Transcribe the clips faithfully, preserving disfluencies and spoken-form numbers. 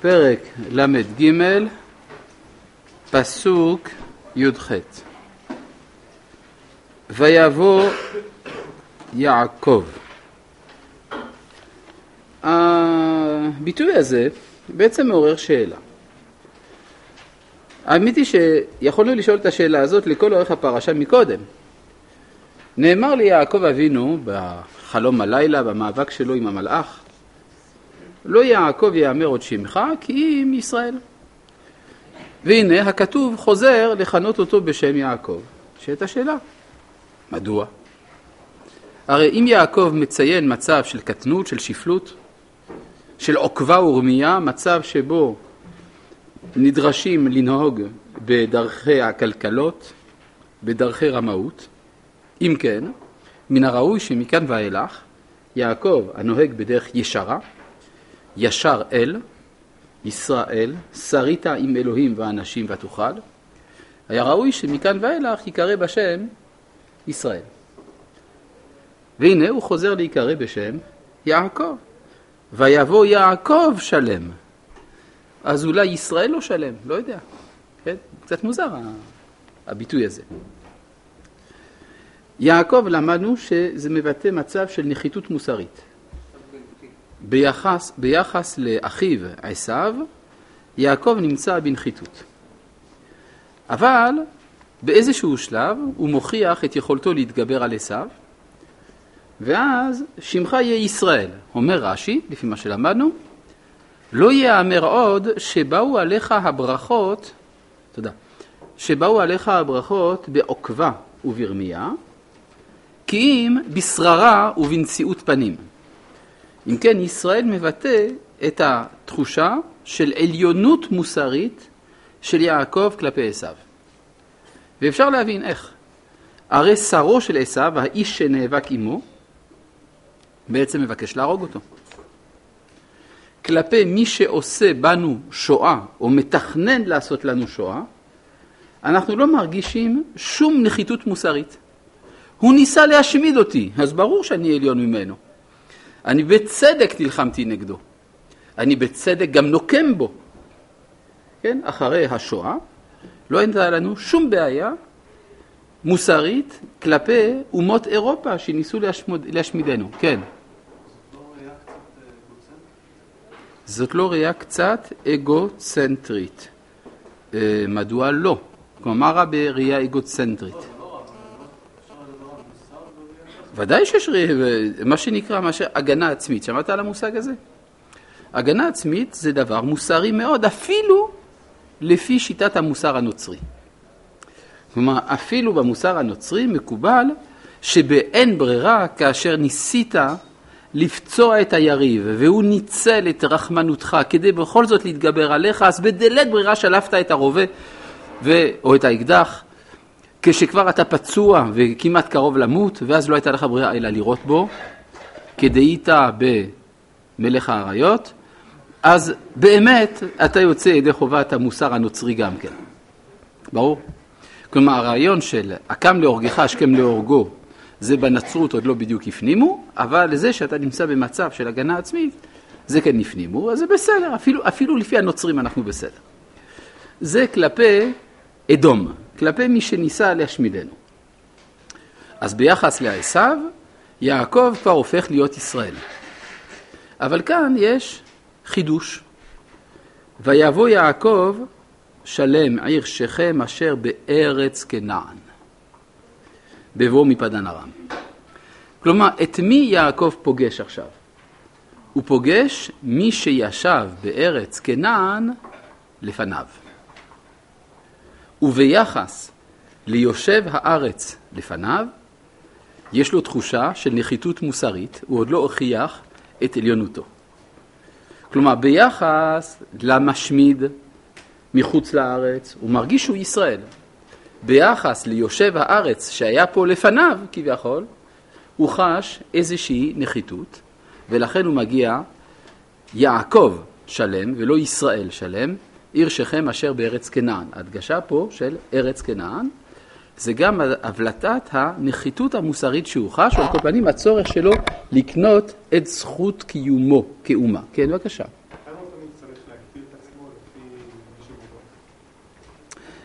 פרק למד ג' פסוק י"ח. ויבוא יעקב. הביטוי הזה בעצם מעורר שאלה. האמת היא שיכולנו לשאול את השאלה הזאת לכל אורך הפרשה מקודם. נאמר לי יעקב אבינו בחלום הלילה, במאבק שלו עם המלאך, לא יעקב יאמר עוד שמך כי אם ישראל. והנה הכתוב חוזר לכנות אותו בשם יעקב. שאת השאלה, מדוע? הרי אם יעקב מציין מצב של קטנות, של שפלות, של עוקבה ורמייה, מצב שבו נדרשים לנהוג בדרכי הכלכלות, בדרכי רמאות, אם כן, מן הראוי שמכאן ואילך, יעקב הנוהג בדרך ישרה, ישר אל, ישראל, שרית עם אלוהים ואנשים ותוכל, היה ראוי שמכאן ואילך יקרא בשם ישראל. והנה הוא חוזר להיקרא בשם יעקב. ויבוא יעקב שלם. אז אולי ישראל לא שלם, לא יודע. כן? קצת מוזר הביטוי הזה. יעקב למדנו שזה מבטא מצב של נחיתות מוסרית. ביחס, ביחס לאחיו עשיו, יעקב נמצא בנחיתות. אבל באיזשהו שלב הוא מוכיח את יכולתו להתגבר על עשיו, ואז שמך יהיה ישראל. אומר רש"י, לפי מה שלמדנו, לא יאמר עוד שבאו עליך הברכות, תודה, שבאו עליך הברכות בעוקבה וברמייה, כי אם בשררה ובנשיאות פנים. אם כן, ישראל מבטא את התחושה של עליונות מוסרית של יעקב כלפי עשיו. ואפשר להבין איך. הרי שרו של עשיו, האיש שנאבק עמו, בעצם מבקש להרוג אותו. כלפי מי שעושה בנו שואה, או מתכנן לעשות לנו שואה, אנחנו לא מרגישים שום נחיתות מוסרית. הוא ניסה להשמיד אותי, אז ברור שאני עליון ממנו. אני בצדק נלחמתי נגדו. אני בצדק גם נוקם בו. כן? אחרי השואה, לא הייתה לנו שום בעיה מוסרית כלפי אומות אירופה שניסו להשמיד, להשמידנו. כן. זאת לא ראייה קצת אגוצנטרית. מדוע לא? כלומר, רע בראייה אגוצנטרית. ודאי שיש מה שנקרא מה הגנה עצמית. שמעת על המושג הזה? הגנה עצמית זה דבר מוסרי מאוד, אפילו לפי שיטת המוסר הנוצרי. כלומר, אפילו במוסר הנוצרי מקובל שבאין ברירה כאשר ניסית לפצוע את היריב והוא ניצל את רחמנותך כדי בכל זאת להתגבר עליך, אז בדלת ברירה שלפת את הרובה ו... או את האקדח, כשכבר אתה פצוע וכמעט קרוב למות, ואז לא הייתה לך ברירה אלא לראות בו, כדאית במלך האריות, אז באמת אתה יוצא ידי חובת המוסר הנוצרי גם כן. ברור? כלומר, הרעיון של הקם להורגך, השכם להורגו, זה בנצרות עוד לא בדיוק הפנימו, אבל לזה שאתה נמצא במצב של הגנה עצמית, זה כן נפנימו, אז זה בסדר, אפילו, אפילו לפי הנוצרים אנחנו בסדר. זה כלפי אדום, כלפי מי שניסה להשמידנו. אז ביחס לעשיו, יעקב כבר הופך להיות ישראל. אבל כאן יש חידוש. ויבוא יעקב שלם עיר שכם אשר בארץ כנען. בבוא מפדן ארם. כלומר, את מי יעקב פוגש עכשיו? הוא פוגש מי שישב בארץ כנען לפניו. וביחס ליושב הארץ לפניו, יש לו תחושה של נחיתות מוסרית, הוא עוד לא הוכיח את עליונותו. כלומר, ביחס למשמיד מחוץ לארץ, הוא מרגיש שהוא ישראל. ביחס ליושב הארץ שהיה פה לפניו, כביכול, הוא חש איזושהי נחיתות, ולכן הוא מגיע יעקב שלם ולא ישראל שלם, עיר שכם אשר בארץ כנען. הדגשה פה של ארץ כנען, זה גם הבלטת הנחיתות המוסרית שהוא חש, ועל כל פנים הצורך שלו לקנות את זכות קיומו כאומה. כן, בבקשה. כמה פעמים צריך להגדיל את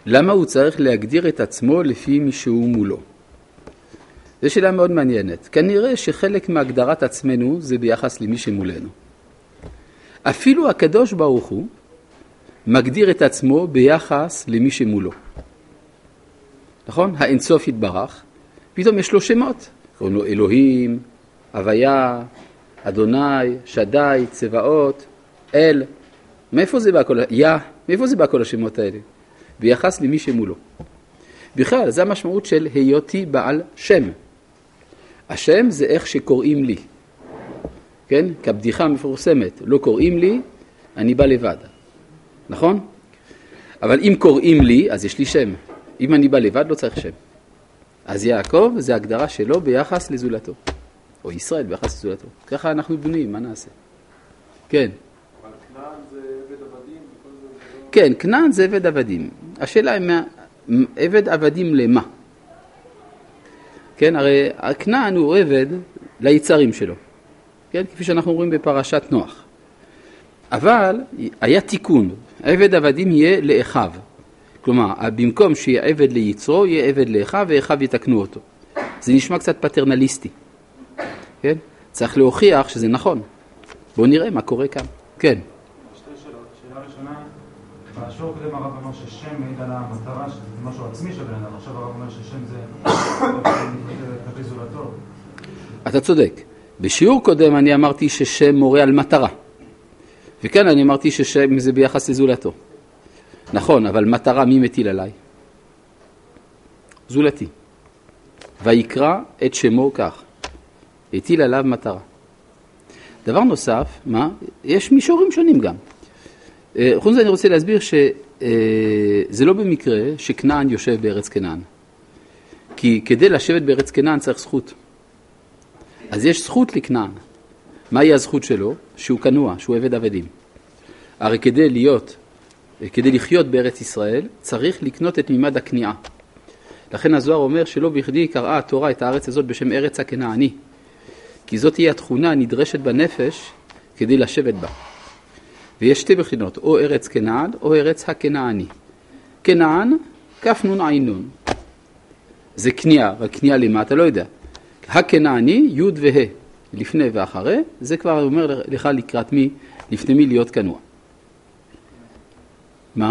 למה הוא צריך להגדיר את עצמו לפי מי שהוא מולו? זו שאלה מאוד מעניינת. כנראה שחלק מהגדרת עצמנו זה ביחס למי שמולנו. אפילו הקדוש ברוך הוא מגדיר את עצמו ביחס למי שמולו. נכון? האינסוף יתברך, פתאום יש לו שמות. קוראים לו אלוהים, הוויה, אדוני, שדי, צבאות, אל. מאיפה זה בא כל, יא, מאיפה זה בא כל השמות האלה? ביחס למי שמולו. בכלל, זה המשמעות של היותי בעל שם. השם זה איך שקוראים לי. כן? כבדיחה המפורסמת. לא קוראים לי, אני בא לבד. נכון? אבל אם קוראים לי, אז יש לי שם. אם אני בא לבד, לא צריך שם. אז יעקב זה הגדרה שלו ביחס לזולתו. או ישראל ביחס לזולתו. ככה אנחנו בנויים, מה נעשה? כן. אבל כנען זה עבד עבדים? כן, כנען זה עבד עבדים. השאלה היא, עבד עבדים למה? כן, הרי הכנען הוא עבד ליצרים שלו. כן, כפי שאנחנו רואים בפרשת נוח. אבל היה תיקון. עבד עבדים יהיה לאחיו. כלומר, במקום שיהיה עבד ליצרו, יהיה עבד לאחיו, ואחיו יתקנו אותו. זה נשמע קצת פטרנליסטי. כן? צריך להוכיח שזה נכון. בואו נראה מה קורה כאן. כן. שתי שאלות. שאלה ראשונה, בשיעור הקודם הרב אמר ששם מעיד על המטרה, שזה משהו עצמי של בן אדם. עכשיו הרב אומר ששם זה כלפי זולתו. אתה צודק. בשיעור קודם אני אמרתי ששם מורה על מטרה. וכאן אני אמרתי ששם זה ביחס לזולתו. נכון, אבל מטרה מי מטיל עליי? זולתי. ויקרא את שמו כך. הטיל עליו מטרה. דבר נוסף, מה? יש מישורים שונים גם. חוץ מזה אני רוצה להסביר שזה לא במקרה שכנען יושב בארץ כנען. כי כדי לשבת בארץ כנען צריך זכות. אז יש זכות לכנען. מהי הזכות שלו? שהוא כנוע, שהוא עבד עבדים. הרי כדי להיות, כדי לחיות בארץ ישראל, צריך לקנות את מימד הכניעה. לכן הזוהר אומר שלא בכדי קראה התורה את הארץ הזאת בשם ארץ הכנעני. כי זאת היא התכונה הנדרשת בנפש כדי לשבת בה. ויש שתי בחינות, או ארץ כנען או ארץ הכנעני. כנען, כף נון עין נון. זה כניעה, אבל כניעה למה אתה לא יודע. הכנעני, י' וה', לפני ואחרי, זה כבר אומר לך לקראת מי, לפני מי להיות כנוע. מה?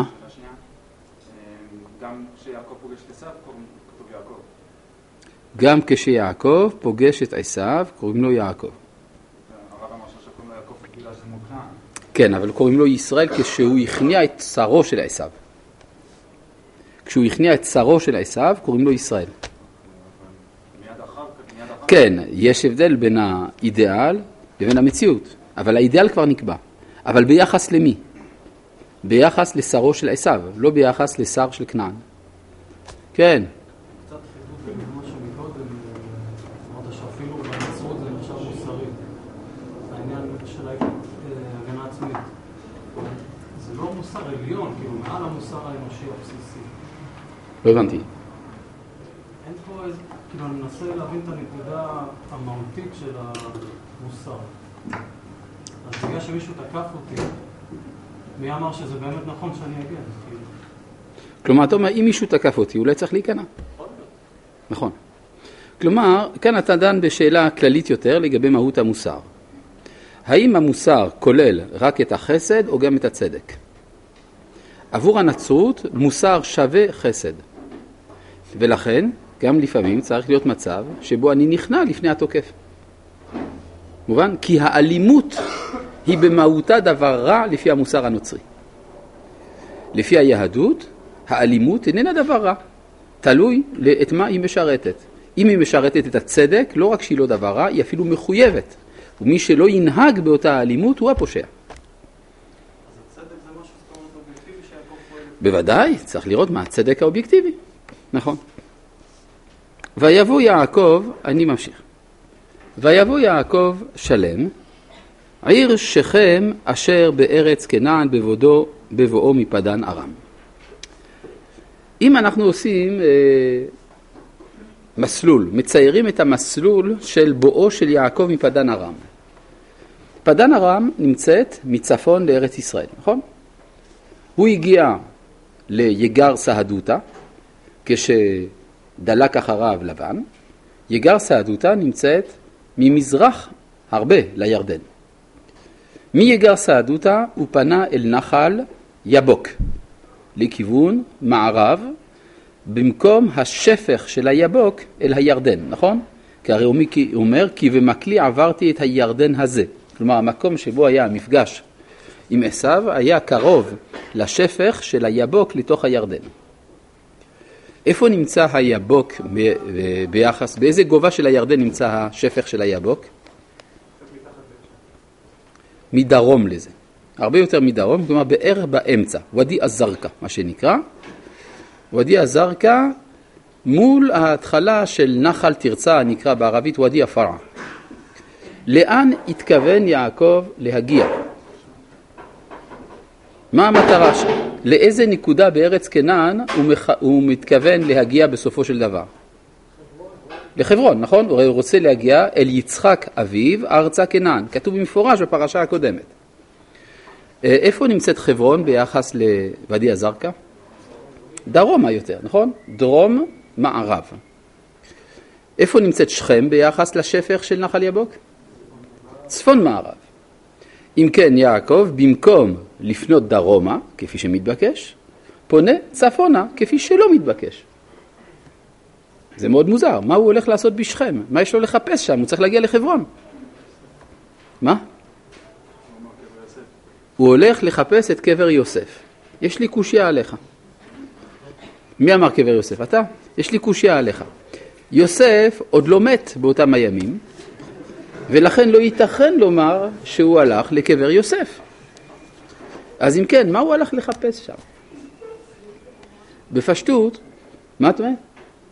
גם כשיעקב פוגש את עשיו, כתוב יעקב. גם כשיעקב פוגש את עשיו, קוראים לו יעקב. הרב אמר שקוראים לו יעקב בגלל שזה מוכנע. כן, אבל קוראים לו ישראל כשהוא הכניע את צרו של עשיו. כשהוא הכניע את צרו של עשיו, קוראים לו ישראל. מיד אחר, מיד אחר. כן, יש הבדל בין האידאל לבין המציאות, אבל האידאל כבר נקבע. אבל ביחס למי? ביחס לשרו של עשיו, לא ביחס לשר של כנען. כן. קצת חידוד במה שמקודם, אמרת שאפילו בנצרות זה נחשב מוסרי. העניין של הגנה עצמית. זה לא מוסר עליון, כאילו מעל המוסר האנושי הבסיסי. לא הבנתי. אין פה איזה, כאילו אני מנסה להבין את הנקודה המהותית של המוסר. אז בגלל שמישהו תקף אותי, מי אמר שזה באמת נכון שאני אגיע? כלומר, אתה אומר, אם מישהו תקף אותי, אולי צריך להיכנע. נכון. כלומר, כאן אתה דן בשאלה כללית יותר לגבי מהות המוסר. האם המוסר כולל רק את החסד או גם את הצדק? עבור הנצרות, מוסר שווה חסד. ולכן, גם לפעמים צריך להיות מצב שבו אני נכנע לפני התוקף. מובן? כי האלימות היא במהותה דבר רע לפי המוסר הנוצרי. לפי היהדות, האלימות איננה דבר רע. תלוי את מה היא משרתת. אם היא משרתת את הצדק, לא רק שהיא לא דבר רע, היא אפילו מחויבת. ומי שלא ינהג באותה האלימות הוא הפושע. אז הצדק זה משהו זאת אומרת אובייקטיבי שיעקב פועל? בוודאי, צריך לראות מה הצדק האובייקטיבי. נכון. ויבוא יעקב, אני ממשיך. ויבוא יעקב שלם, עיר שכם אשר בארץ כנען בבואו, בבואו מפדן ארם. אם אנחנו עושים אה, מסלול, מציירים את המסלול של בואו של יעקב מפדן ארם. פדן ארם נמצאת מצפון לארץ ישראל, נכון? הוא הגיע ליגר סהדותה, כשדלק אחריו לבן. יגר סהדותה נמצאת ממזרח הרבה לירדן. מיגר סהדותה הוא פנה אל נחל יבוק, לכיוון מערב, במקום השפך של היבוק אל הירדן, נכון? כי הרי הוא אומר, כי במקלי עברתי את הירדן הזה. כלומר, המקום שבו היה המפגש עם עשיו היה קרוב לשפך של היבוק לתוך הירדן. איפה נמצא היבוק ביחס, באיזה גובה של הירדן נמצא השפך של היבוק? מדרום לזה. הרבה יותר מדרום, כלומר בערך באמצע, ודי הזרקה, מה שנקרא. ודי הזרקה מול ההתחלה של נחל תרצה, נקרא בערבית ודי הפרעה. לאן התכוון יעקב להגיע? מה המטרה שם? לאיזה נקודה בארץ כנען הוא, מח... הוא מתכוון להגיע בסופו של דבר? לחברון, נכון? הוא רוצה להגיע אל יצחק אביו, ארצה כנען. כתוב במפורש בפרשה הקודמת. איפה נמצאת חברון ביחס לודי הזרקה? דרומה יותר, נכון? דרום מערב. איפה נמצאת שכם ביחס לשפך של נחל יבוק? צפון מערב. אם כן, יעקב, במקום לפנות דרומה, כפי שמתבקש, פונה צפונה, כפי שלא מתבקש. זה מאוד מוזר. מה הוא הולך לעשות בשכם? מה יש לו לחפש שם? הוא צריך להגיע לחברון. מה? הוא הולך לחפש את קבר יוסף. יש לי קושיה עליך. מי אמר קבר יוסף? אתה? יש לי קושיה עליך. יוסף עוד לא מת באותם הימים, ולכן לא ייתכן לומר שהוא הלך לקבר יוסף. אז אם כן, מה הוא הלך לחפש שם? בפשטות, מה את אומרת?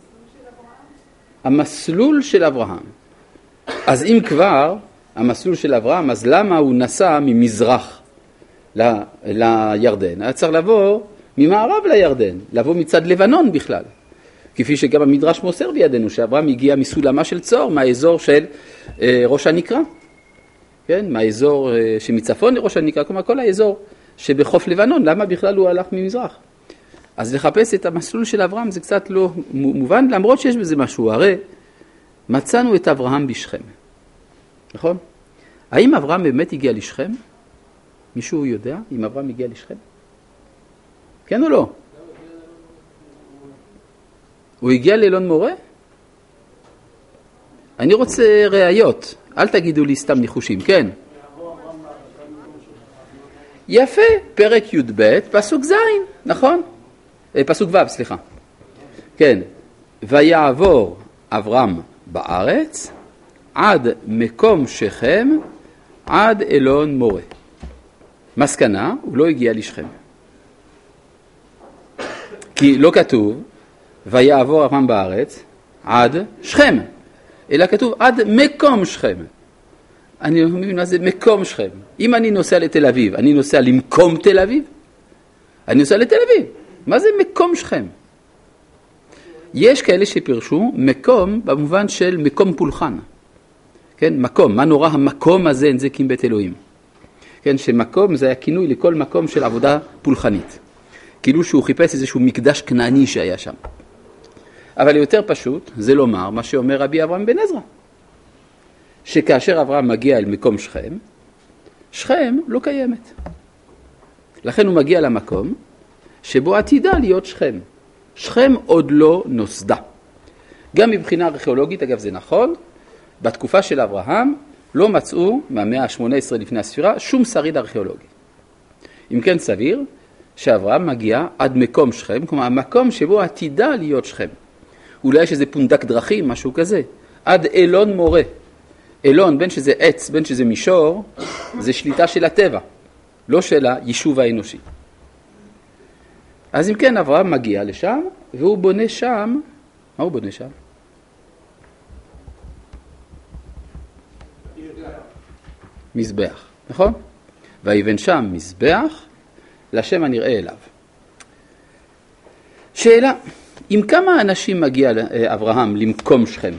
המסלול של אברהם. אז אם כבר המסלול של אברהם, אז למה הוא נסע ממזרח ל- לירדן? היה צריך לבוא ממערב לירדן, לבוא מצד לבנון בכלל. כפי שגם המדרש מוסר בידינו, שאברהם הגיע מסולמה של צור, מהאזור של אה, ראש הנקרה. כן? מהאזור אה, שמצפון לראש הנקרה, כלומר כל האזור שבחוף לבנון, למה בכלל הוא הלך ממזרח? אז לחפש את המסלול של אברהם זה קצת לא מובן, למרות שיש בזה משהו. הרי מצאנו את אברהם בשכם. נכון? האם אברהם באמת הגיע לשכם? מישהו יודע אם אברהם הגיע לשכם? כן או לא? הוא הגיע לאלון מורה? אני רוצה ראיות. אל תגידו לי סתם ניחושים. כן. יפה. פרק י' ב' פסוק ז', נכון? פסוק ו', סליחה. כן. ויעבור אברהם בארץ עד מקום שכם עד אלון מורה. מסקנה, הוא לא הגיע לשכם. כי לא כתוב ויעבור אברהם בארץ עד שכם, אלא כתוב עד מקום שכם. אני לא מבין מה זה מקום שכם. אם אני נוסע לתל אביב, אני נוסע למקום תל אביב? אני נוסע לתל אביב. מה זה מקום שכם? יש כאלה שפרשו מקום במובן של מקום פולחן. כן, מקום. מה נורא המקום הזה אין זה קים בית אלוהים. כן, שמקום זה היה כינוי לכל מקום של עבודה פולחנית. כאילו שהוא חיפש איזשהו מקדש כנעני שהיה שם. אבל יותר פשוט זה לומר מה שאומר רבי אברהם בן עזרא. שכאשר אברהם מגיע אל מקום שכם, שכם לא קיימת. לכן הוא מגיע למקום שבו עתידה להיות שכם. שכם עוד לא נוסדה. גם מבחינה ארכיאולוגית, אגב זה נכון, בתקופה של אברהם לא מצאו מהמאה ה-שמונה עשרה לפני הספירה שום שריד ארכיאולוגי. אם כן סביר שאברהם מגיע עד מקום שכם, כלומר המקום שבו עתידה להיות שכם. אולי יש איזה פונדק דרכים, משהו כזה. עד אלון מורה. אלון, בין שזה עץ, בין שזה מישור, זה שליטה של הטבע, לא של היישוב האנושי. אז אם כן, אברהם מגיע לשם, והוא בונה שם, מה הוא בונה שם? מזבח, נכון? ויבן שם מזבח, לשם הנראה אליו. שאלה, עם כמה אנשים מגיע אברהם למקום שכם?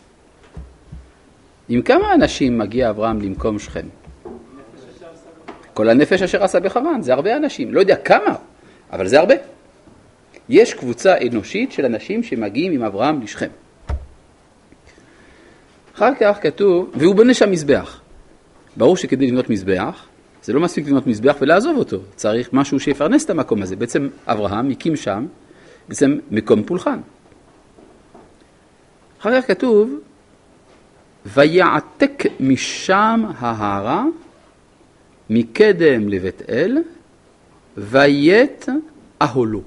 עם כמה אנשים מגיע אברהם למקום שכם? כל הנפש אשר עשה בחרן, זה הרבה אנשים, לא יודע כמה, אבל זה הרבה. יש קבוצה אנושית של אנשים שמגיעים עם אברהם לשכם. אחר כך כתוב, והוא בונה שם מזבח. ברור שכדי לבנות מזבח, זה לא מספיק לבנות מזבח ולעזוב אותו, צריך משהו שיפרנס את המקום הזה. בעצם אברהם הקים שם, בעצם מקום פולחן. אחר כך כתוב, ויעתק משם ההרה, מקדם לבית אל, ויית אהולו.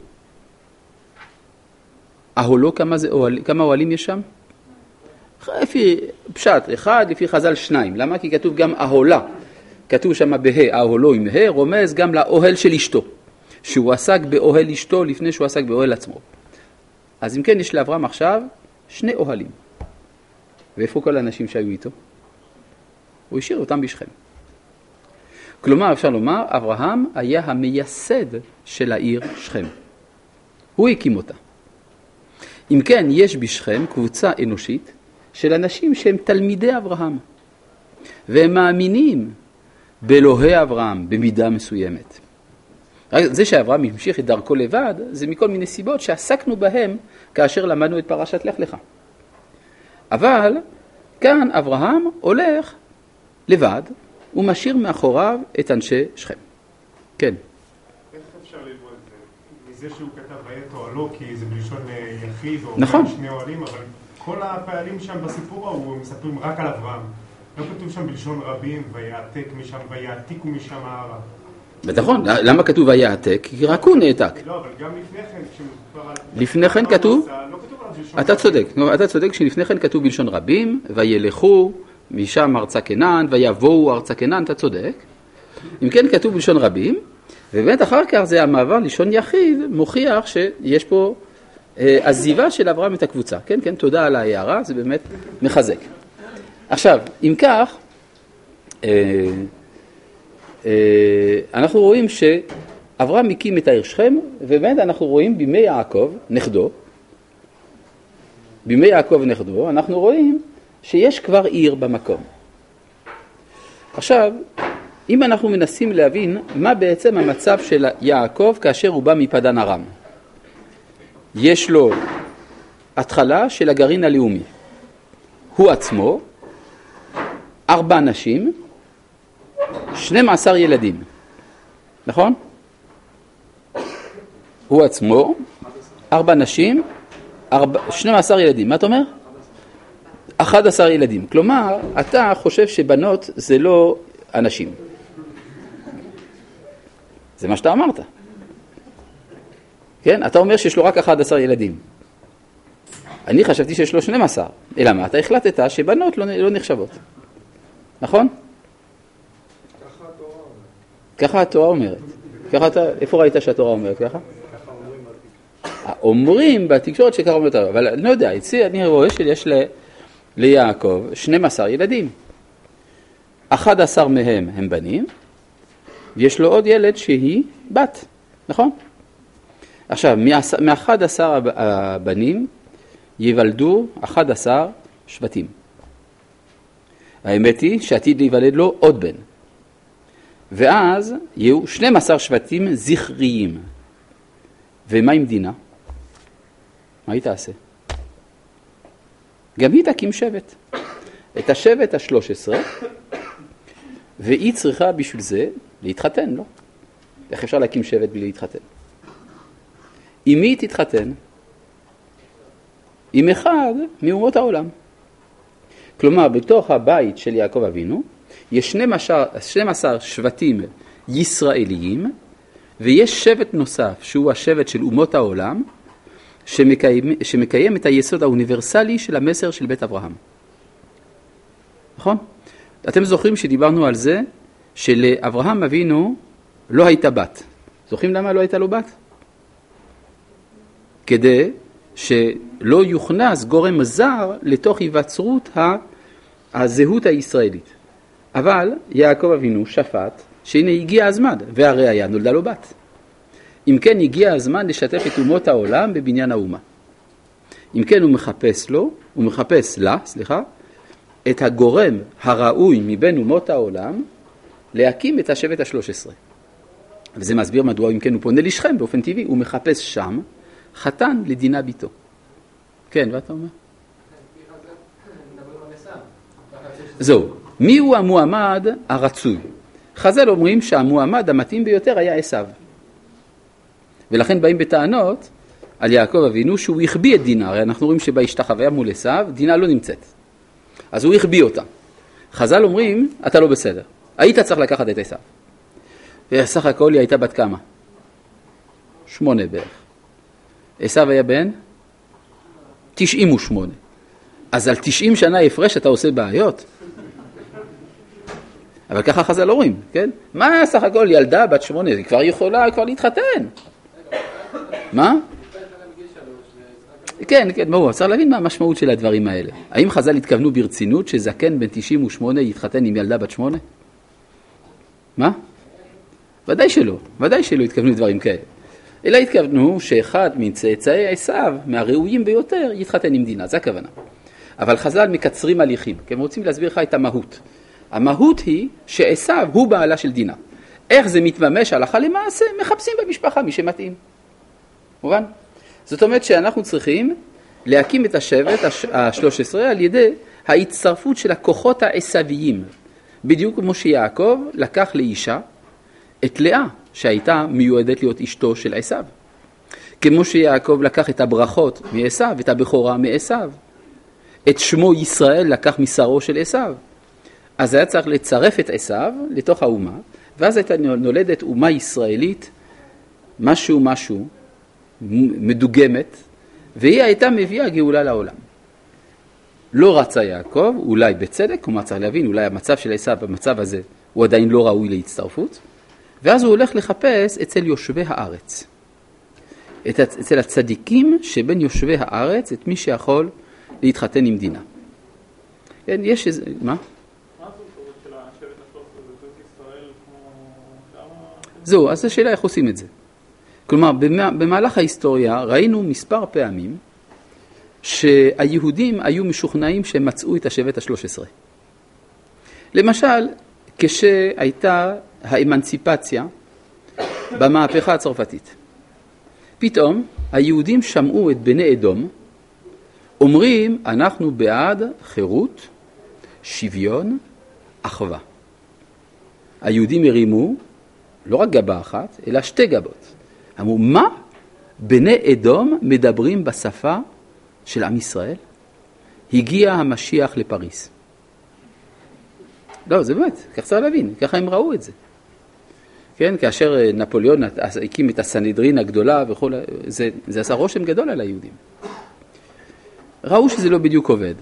אהולו, כמה, זה אוהל, כמה אוהלים יש שם? לפי פשט אחד, לפי חז"ל שניים. למה? כי כתוב גם אהולה. כתוב שם בהה, אהולו עם הה, רומז גם לאוהל של אשתו. שהוא עסק באוהל אשתו לפני שהוא עסק באוהל עצמו. אז אם כן, יש לאברהם עכשיו שני אוהלים. ואיפה כל האנשים שהיו איתו? הוא השאיר אותם בשכם. כלומר, אפשר לומר, אברהם היה המייסד של העיר שכם. הוא הקים אותה. אם כן, יש בשכם קבוצה אנושית של אנשים שהם תלמידי אברהם. והם מאמינים באלוהי אברהם במידה מסוימת. זה שאברהם המשיך את דרכו לבד, זה מכל מיני סיבות שעסקנו בהם כאשר למדנו את פרשת לך לך. אבל כאן אברהם הולך לבד ומשאיר מאחוריו את אנשי שכם. כן. איך אפשר ללמוד את זה? מזה שהוא כתב ויית אוהלו, כי זה בלשון יחיד או נכון. שני אוהלים, אבל כל הפעלים שם בסיפור ההוא מספרים רק על אברהם. לא כתוב שם בלשון רבים, ויעתק משם, ויעתיקו משם ההרה. נכון, למה כתוב ויעתק? כי רק הוא נעתק. לא, אבל גם לפני כן, כשמדובר על... לפני כן כתוב? לא כתוב על בלשון אתה צודק, אתה צודק שלפני כן כתוב בלשון רבים, וילכו משם ארצה כנען, ויבואו ארצה כנען, אתה צודק. אם כן כתוב בלשון רבים, ובאמת אחר כך זה המעבר לשון יחיד, מוכיח שיש פה אה, עזיבה של אברהם את הקבוצה. כן, כן, תודה על ההערה, זה באמת מחזק. עכשיו, אם כך, אה, אה, אנחנו רואים שאברהם הקים את העיר שכם, ובאמת אנחנו רואים בימי יעקב, נכדו, בימי יעקב נכדו, אנחנו רואים שיש כבר עיר במקום. עכשיו, אם אנחנו מנסים להבין מה בעצם המצב של יעקב כאשר הוא בא מפדן ארם. יש לו התחלה של הגרעין הלאומי. הוא עצמו, ארבע נשים, שנים עשר ילדים. נכון? הוא עצמו, ארבע נשים, ארבע, שנים עשר ילדים. מה אתה אומר? אחד עשר ילדים. כלומר, אתה חושב שבנות זה לא אנשים. זה מה שאתה אמרת. כן? אתה אומר שיש לו רק אחד עשר ילדים. אני חשבתי שיש לו שנים עשר. אלא מה? אתה החלטת שבנות לא, לא נחשבות. נכון? ככה התורה אומרת. ככה התורה אומרת. ככה אתה, איפה ראית שהתורה אומרת ככה? ככה אומרים בתקשורת. אומרים בתקשורת שככה אומרת, אבל אני לא יודע, אצלי אני רואה שיש ל, ליעקב שנים עשר ילדים. אחד עשר מהם הם בנים, ויש לו עוד ילד שהיא בת, נכון? עכשיו, מאחד עשר הבנים יוולדו אחד עשר שבטים. האמת היא שעתיד להיוולד לו עוד בן. ואז יהיו שנים עשר שבטים זכריים. ומה עם דינה? מה היא תעשה? גם היא תקים שבט. את השבט השלוש עשרה, והיא צריכה בשביל זה להתחתן, לא? איך אפשר להקים שבט בלי להתחתן? עם מי תתחתן? עם אחד מאומות העולם. כלומר, בתוך הבית של יעקב אבינו, יש שנים עשר שבטים ישראליים, ויש שבט נוסף, שהוא השבט של אומות העולם, שמקיים, שמקיים את היסוד האוניברסלי של המסר של בית אברהם. נכון? אתם זוכרים שדיברנו על זה, שלאברהם אבינו לא הייתה בת. זוכרים למה לא הייתה לו בת? כדי שלא יוכנס גורם זר לתוך היווצרות הזהות הישראלית. אבל יעקב אבינו שפט שהנה הגיע הזמן, והראיה נולדה לו בת. אם כן הגיע הזמן לשתף את אומות העולם בבניין האומה. אם כן הוא מחפש לו, הוא מחפש לה, סליחה, את הגורם הראוי מבין אומות העולם להקים את השבט השלוש עשרה. וזה מסביר מדוע אם כן הוא פונה לשכם באופן טבעי, הוא מחפש שם חתן לדינה ביתו. כן, ואתה אומר? זהו, מי הוא המועמד הרצוי? חז"ל אומרים שהמועמד המתאים ביותר היה עשיו. ולכן באים בטענות על יעקב אבינו שהוא החביא את דינה. הרי אנחנו רואים שבהשתחוויה מול עשיו, דינה לא נמצאת. אז הוא החביא אותה. חז"ל אומרים, אתה לא בסדר. היית צריך לקחת את עשיו. וסך הכל היא הייתה בת כמה? שמונה בערך. עשיו היה בן? תשעים ושמונה. אז על תשעים שנה הפרש אתה עושה בעיות? אבל ככה חז"ל אומרים, כן? מה סך הכל ילדה בת שמונה? היא כבר יכולה כבר להתחתן. מה? כן, כן, ברור. צריך להבין מה המשמעות של הדברים האלה. האם חז"ל התכוונו ברצינות שזקן בן תשעים ושמונה יתחתן עם ילדה בת שמונה? מה? ודאי שלא. ודאי שלא התכוונו דברים כאלה. אלא התכוונו שאחד מצאצאי עשיו, מהראויים ביותר, יתחתן עם דינה. זה הכוונה. אבל חז"ל מקצרים הליכים, כי הם רוצים להסביר לך את המהות. המהות היא שעשיו הוא בעלה של דינה. איך זה מתממש הלכה למעשה? מחפשים במשפחה מי שמתאים. מובן? זאת אומרת שאנחנו צריכים להקים את השבט ה-שלוש עשרה על ידי ההצטרפות של הכוחות העשוויים. בדיוק כמו שיעקב לקח לאישה את לאה, שהייתה מיועדת להיות אשתו של עשיו. כמו שיעקב לקח את הברכות מעשיו, את הבכורה מעשיו. את שמו ישראל לקח משרו של עשיו. אז היה צריך לצרף את עשיו לתוך האומה, ואז הייתה נולדת אומה ישראלית, משהו משהו, מדוגמת, והיא הייתה מביאה גאולה לעולם. לא רצה יעקב, אולי בצדק, כלומר צריך להבין, אולי המצב של עשיו, במצב הזה, הוא עדיין לא ראוי להצטרפות, ואז הוא הולך לחפש אצל יושבי הארץ. את, אצל הצדיקים שבין יושבי הארץ, את מי שיכול להתחתן עם דינה. כן, יש איזה, מה? זהו, אז השאלה איך עושים את זה. כלומר, במהלך ההיסטוריה ראינו מספר פעמים שהיהודים היו משוכנעים שהם מצאו את השבט השלוש עשרה. למשל, כשהייתה האמנציפציה במהפכה הצרפתית. פתאום היהודים שמעו את בני אדום, אומרים אנחנו בעד חירות, שוויון, אחווה. היהודים הרימו לא רק גבה אחת, אלא שתי גבות. אמרו, מה? בני אדום מדברים בשפה של עם ישראל? הגיע המשיח לפריס. לא, זה באמת, כך צריך להבין, ככה הם ראו את זה. כן, כאשר נפוליאון הקים את הסנהדרין הגדולה וכל, זה, זה עשה רושם גדול על היהודים. ראו שזה לא בדיוק עובד.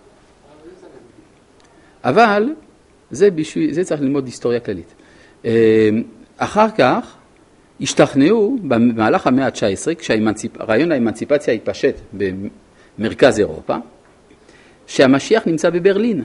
אבל זה, בשביל, זה צריך ללמוד היסטוריה כללית. אחר כך השתכנעו במהלך המאה ה-תשע עשרה, כשרעיון האמנציפציה התפשט במרכז אירופה, שהמשיח נמצא בברלין.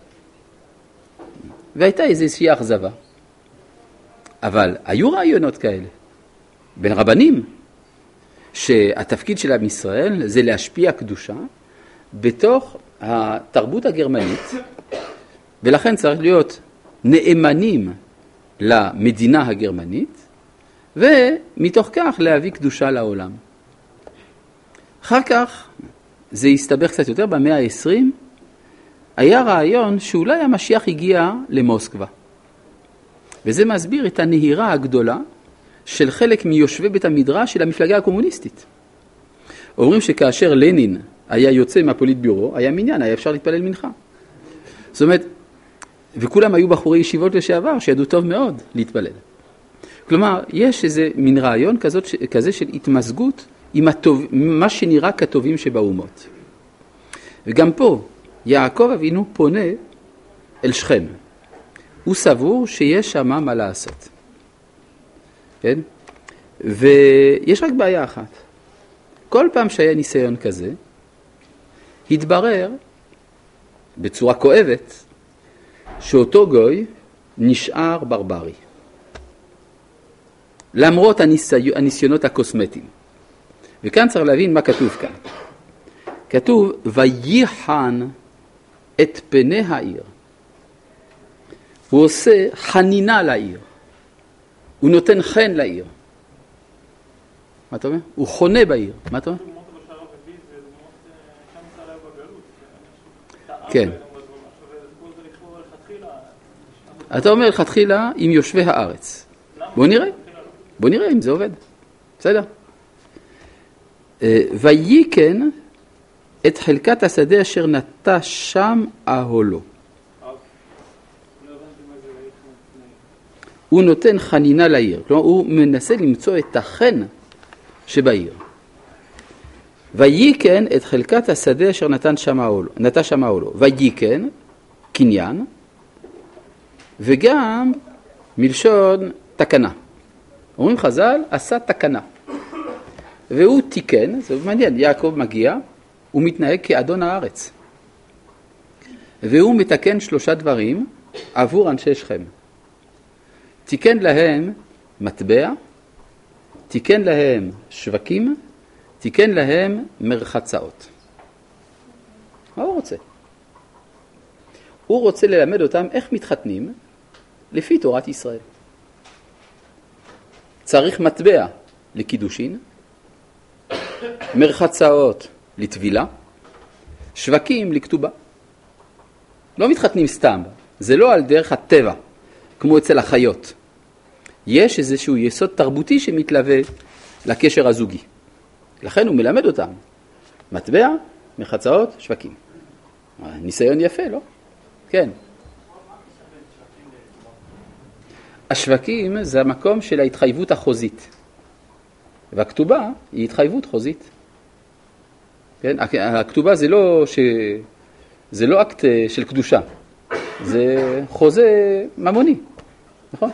והייתה איזושהי אכזבה. אבל היו רעיונות כאלה, בין רבנים, שהתפקיד של עם ישראל זה להשפיע קדושה בתוך התרבות הגרמנית, ולכן צריך להיות נאמנים למדינה הגרמנית, ומתוך כך להביא קדושה לעולם. אחר כך, זה הסתבך קצת יותר, במאה ה-עשרים, היה רעיון שאולי המשיח הגיע למוסקבה. וזה מסביר את הנהירה הגדולה של חלק מיושבי בית המדרש של המפלגה הקומוניסטית. אומרים שכאשר לנין היה יוצא מהפוליט ביורו, היה מניין, היה אפשר להתפלל מנחה. זאת אומרת, וכולם היו בחורי ישיבות לשעבר שידעו טוב מאוד להתפלל. כלומר, יש איזה מין רעיון כזאת, כזה של התמזגות עם הטוב, מה שנראה כטובים שבאומות. וגם פה, יעקב אבינו פונה אל שכם. הוא סבור שיש שם מה לעשות. כן? ויש רק בעיה אחת. כל פעם שהיה ניסיון כזה, התברר בצורה כואבת שאותו גוי נשאר ברברי. למרות הניסי... הניסיונות הקוסמטיים. וכאן צריך להבין מה כתוב כאן. כתוב, וייחן את פני העיר. הוא עושה חנינה לעיר. הוא נותן חן לעיר. מה אתה אומר? הוא חונה בעיר. מה אתה אומר? כן. אתה אומר לכתחילה עם יושבי הארץ. בוא נראה. בוא נראה אם זה עובד. בסדר. ויקן את חלקת השדה אשר נטע שם אהלו. הוא נותן חנינה לעיר. כלומר, הוא מנסה למצוא את החן שבעיר. ויקן את חלקת השדה אשר נתן שם אהלו. נטע שם אהלו. ויקן, קניין, וגם מלשון תקנה. אומרים חז"ל, עשה תקנה. והוא תיקן, זה מעניין, יעקב מגיע, הוא מתנהג כאדון הארץ. והוא מתקן שלושה דברים עבור אנשי שכם. תיקן להם מטבע, תיקן להם שווקים, תיקן להם מרחצאות. מה הוא רוצה? הוא רוצה ללמד אותם איך מתחתנים לפי תורת ישראל. צריך מטבע לקידושין, מרחצאות לטבילה, שווקים לכתובה. לא מתחתנים סתם, זה לא על דרך הטבע, כמו אצל החיות. יש איזשהו יסוד תרבותי שמתלווה לקשר הזוגי. לכן הוא מלמד אותם. מטבע, מרחצאות, שווקים. ניסיון יפה, לא? כן. השווקים זה המקום של ההתחייבות החוזית. והכתובה היא התחייבות חוזית. כן? הכתובה זה לא, ש... זה לא אקט של קדושה. זה חוזה ממוני. נכון?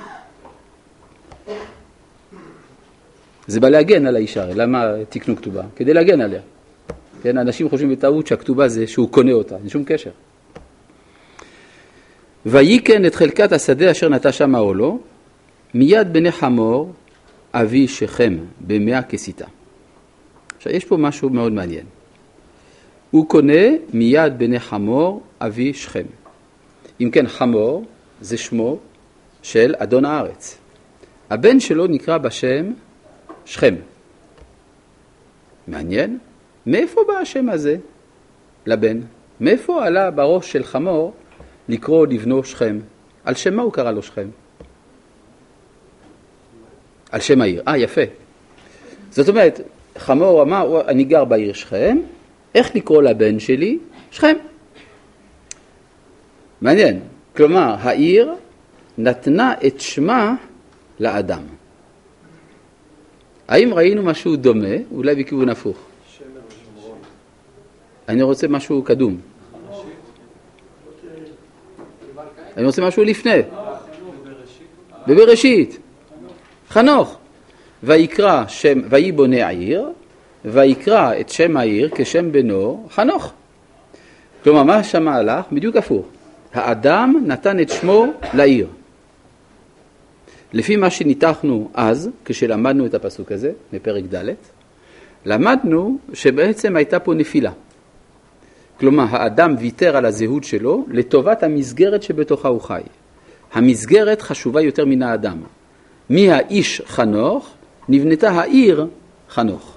זה בא להגן על האישה. למה תקנו כתובה? כדי להגן עליה. כן? אנשים חושבים בטעות שהכתובה זה שהוא קונה אותה. אין שום קשר. ויקן את חלקת השדה אשר נטע שם אהלו, מיד בני חמור אבי שכם במאה כסיתה. עכשיו יש פה משהו מאוד מעניין. הוא קונה מיד בני חמור אבי שכם. אם כן, חמור זה שמו של אדון הארץ. הבן שלו נקרא בשם שכם. מעניין? מאיפה בא השם הזה לבן? מאיפה עלה בראש של חמור לקרוא לבנו שכם? על שם מה הוא קרא לו שכם? על שם העיר. אה, יפה. זאת אומרת, חמור אמר, אני גר בעיר שכם, איך לקרוא לבן שלי? שכם. מעניין. כלומר, העיר נתנה את שמה לאדם. האם ראינו משהו דומה? אולי בכיוון הפוך. אני רוצה משהו קדום. אני רוצה משהו לפני. בבראשית. חנוך. ויקרא שם, ויהי בונה העיר, ויקרא את שם העיר כשם בנו חנוך. כלומר, מה שם הלך? בדיוק הפוך. האדם נתן את שמו לעיר. לפי מה שניתחנו אז, כשלמדנו את הפסוק הזה, מפרק ד', למדנו שבעצם הייתה פה נפילה. כלומר, האדם ויתר על הזהות שלו לטובת המסגרת שבתוכה הוא חי. המסגרת חשובה יותר מן האדם. מהאיש חנוך נבנתה העיר חנוך.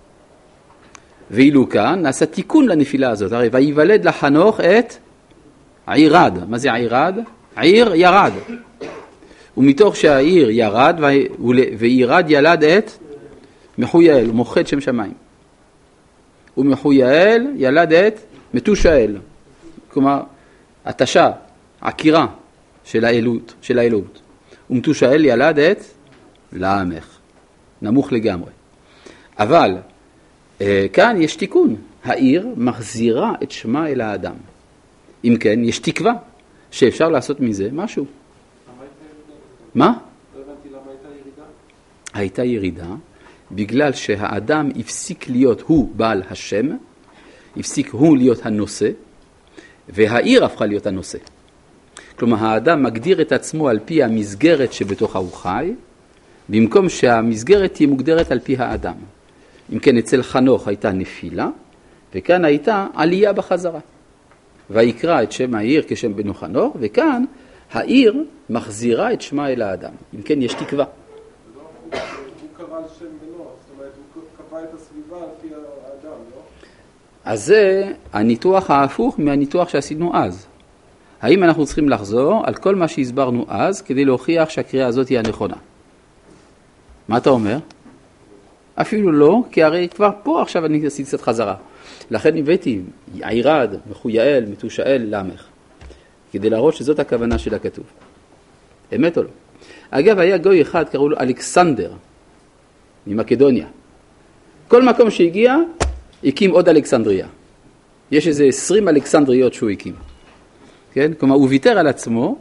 ואילו כאן נעשה תיקון לנפילה הזאת. הרי ויוולד לחנוך את עירד. מה זה עירד? עיר ירד. ומתוך שהעיר ירד וירד ילד את מחויאל, הוא מוחד שם שמיים. ומחויאל ילד את מתושאל. כלומר, התשה, עקירה של האלות, של האלות. ומתושאל ילד את לעמך. נמוך לגמרי. אבל כאן יש תיקון. העיר מחזירה את שמה אל האדם. אם כן, יש תקווה שאפשר לעשות מזה משהו. מה? לא הבנתי למה הייתה ירידה. הייתה ירידה בגלל שהאדם הפסיק להיות הוא בעל השם, הפסיק הוא להיות הנושא, והעיר הפכה להיות הנושא. כלומר, האדם מגדיר את עצמו על פי המסגרת שבתוכה הוא חי, במקום שהמסגרת תהיה מוגדרת על פי האדם. אם כן, אצל חנוך הייתה נפילה, וכאן הייתה עלייה בחזרה. ויקרא את שם העיר כשם בנו חנוך, וכאן העיר מחזירה את שמה אל האדם. אם כן, יש תקווה. הוא קרא על שם בנו, זאת אומרת, הוא קבע את הסביבה לפי האדם, לא? אז זה הניתוח ההפוך מהניתוח שעשינו אז. האם אנחנו צריכים לחזור על כל מה שהסברנו אז כדי להוכיח שהקריאה הזאת היא הנכונה? מה אתה אומר? אפילו לא, כי הרי כבר פה עכשיו אני עשיתי קצת חזרה. לכן הבאתי עירד, מחויאל, מתושאל, למך, כדי להראות שזאת הכוונה של הכתוב. אמת או לא? אגב, היה גוי אחד, קראו לו אלכסנדר, ממקדוניה. כל מקום שהגיע, הקים עוד אלכסנדריה. יש איזה עשרים אלכסנדריות שהוא הקים. כן? כלומר, הוא ויתר על עצמו,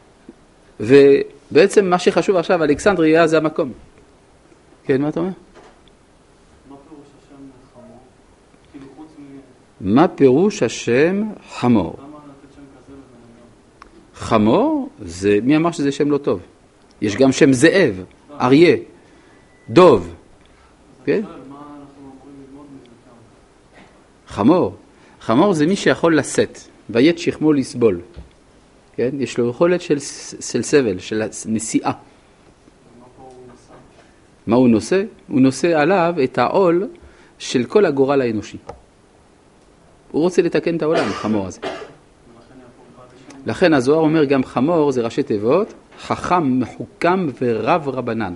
ובעצם מה שחשוב עכשיו, אלכסנדריה זה המקום. כן, מה אתה אומר? מה פירוש השם חמור? כאילו חוץ מ... מה פירוש השם חמור? למה לתת שם כזה לבן אדם? חמור, זה, מי אמר שזה שם לא טוב? יש גם שם זאב, אריה, דוב. כן? מה אנחנו אמורים ללמוד מזה כאן? חמור. חמור זה מי שיכול לשאת, ויית שכמו לסבול. כן? יש לו יכולת של, של סבל, של נסיעה. מה פה הוא עושה? מה הוא נושא? הוא נושא עליו את העול של כל הגורל האנושי. הוא רוצה לתקן את העולם, חמור הזה. לכן הזוהר אומר גם חמור זה ראשי תיבות, חכם, מחוכם ורב רבנן.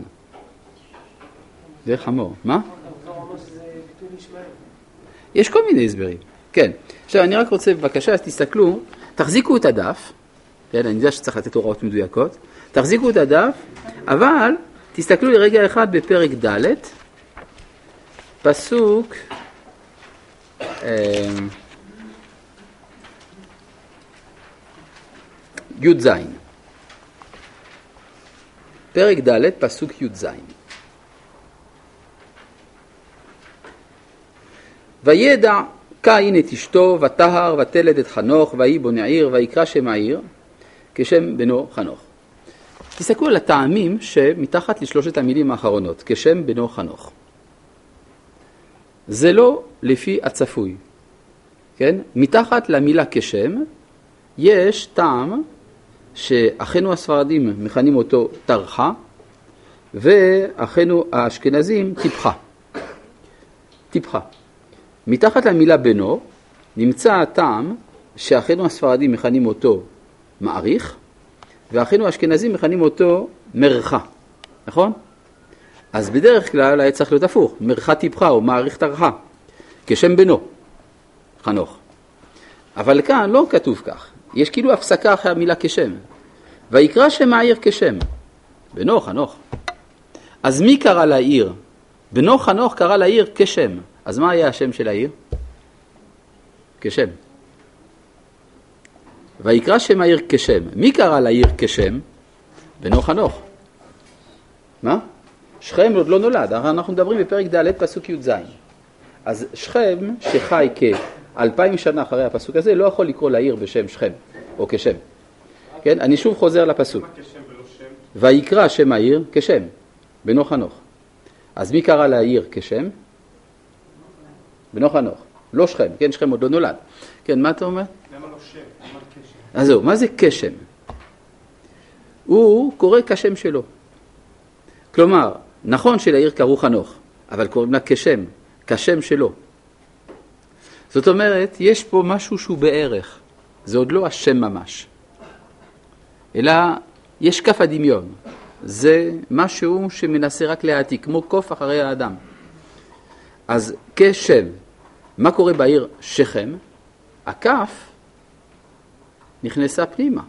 זה חמור. מה? יש כל מיני הסברים. כן. עכשיו אני רק רוצה בבקשה, אז תסתכלו, תחזיקו את הדף, כן, אני יודע שצריך לתת הוראות מדויקות, תחזיקו את הדף, אבל תסתכלו לרגע אחד בפרק ד', פסוק אה, י' ז'. פרק ד', פסוק י' ז'. וידע קין את אשתו, ותהר ותלד את חנוך, ויהי בו נעיר, ויקרא שם העיר, כשם בנו חנוך. תסתכלו על הטעמים שמתחת לשלושת המילים האחרונות, כשם בנו חנוך. זה לא לפי הצפוי. כן? מתחת למילה כשם, יש טעם שאחינו הספרדים מכנים אותו תרחה, ואחינו האשכנזים טיפחה. טיפחה. מתחת למילה בנו נמצא הטעם שאחינו הספרדים מכנים אותו מעריך, ואחינו האשכנזים מכנים אותו מרחה. נכון? אז בדרך כלל היה צריך להיות הפוך, מרחה טיפחה או מעריך תרחה, כשם בנו, חנוך. אבל כאן לא כתוב כך, יש כאילו הפסקה אחרי המילה כשם. ויקרא שם העיר כשם, בנו חנוך. אז מי קרא לעיר? בנו חנוך קרא לעיר כשם. אז מה היה השם של העיר? כשם. ויקרא שם העיר כשם. מי קרא לעיר כשם? בנו חנוך. מה? שכם עוד לא נולד, אנחנו מדברים בפרק ד' פסוק י' ז'. אז שכם שחי כאלפיים שנה אחרי הפסוק הזה לא יכול לקרוא לעיר בשם שכם או כשם. כן? אני שוב חוזר לפסוק. ויקרא שם העיר כשם, בנו חנוך. אז מי קרא לעיר כשם? בנו חנוך. לא שכם, כן? שכם עוד לא נולד. כן, מה אתה אומר? למה לא שם? למה כשם? אז זהו, מה זה כשם? הוא קורא כשם שלו. כלומר, נכון שלעיר קראו חנוך, אבל קוראים לה כשם, כשם שלו. זאת אומרת, יש פה משהו שהוא בערך. זה עוד לא השם ממש. אלא יש כף הדמיון. זה משהו שמנסה רק להעתיק, כמו קוף אחרי האדם. אז כשם, מה קורה בעיר שכם? הכף נכנסה פנימה.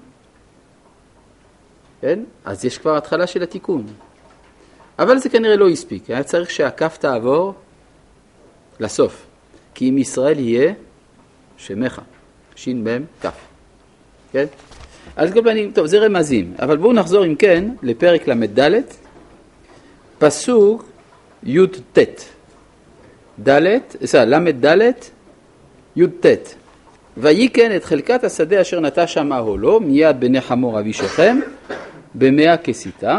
כן? אז יש כבר התחלה של התיקון. אבל זה כנראה לא הספיק. היה צריך שהכף תעבור לסוף. כי אם ישראל יהיה שמך. שין בהם כף. כן? אז כל פעמים, טוב, זה רמזים. אבל בואו נחזור אם כן לפרק למד ד' פסוק י' ט' ד', סליחה, למד ד' י' ט' ויקן את חלקת השדה אשר נטע שם אהלו מיד בני חמור אבי שכם במאה כסיתה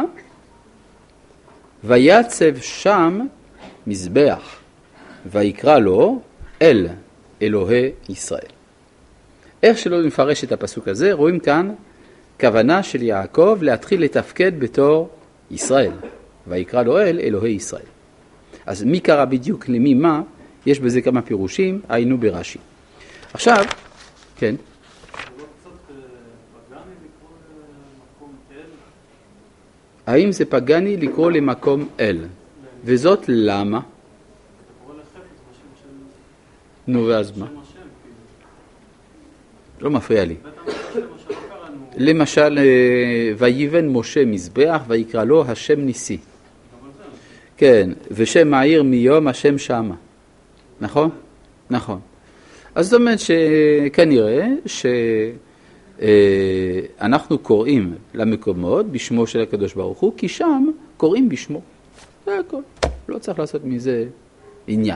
ויצב שם מזבח ויקרא לו אל אלוהי ישראל. איך שלא נפרש את הפסוק הזה, רואים כאן כוונה של יעקב להתחיל לתפקד בתור ישראל, ויקרא לו אל אלוהי ישראל. אז מי קרא בדיוק למי מה, יש בזה כמה פירושים, היינו ברש"י. עכשיו, כן. האם זה פגני לקרוא למקום אל? וזאת למה? נו, ואז מה? לא מפריע לי. למשל, ויבן משה מזבח ויקרא לו השם ניסי. כן, ושם העיר מיום השם שמה. נכון? נכון. אז זאת אומרת שכנראה שאנחנו קוראים למקומות בשמו של הקדוש ברוך הוא, כי שם קוראים בשמו. זה הכל. לא צריך לעשות מזה עניין.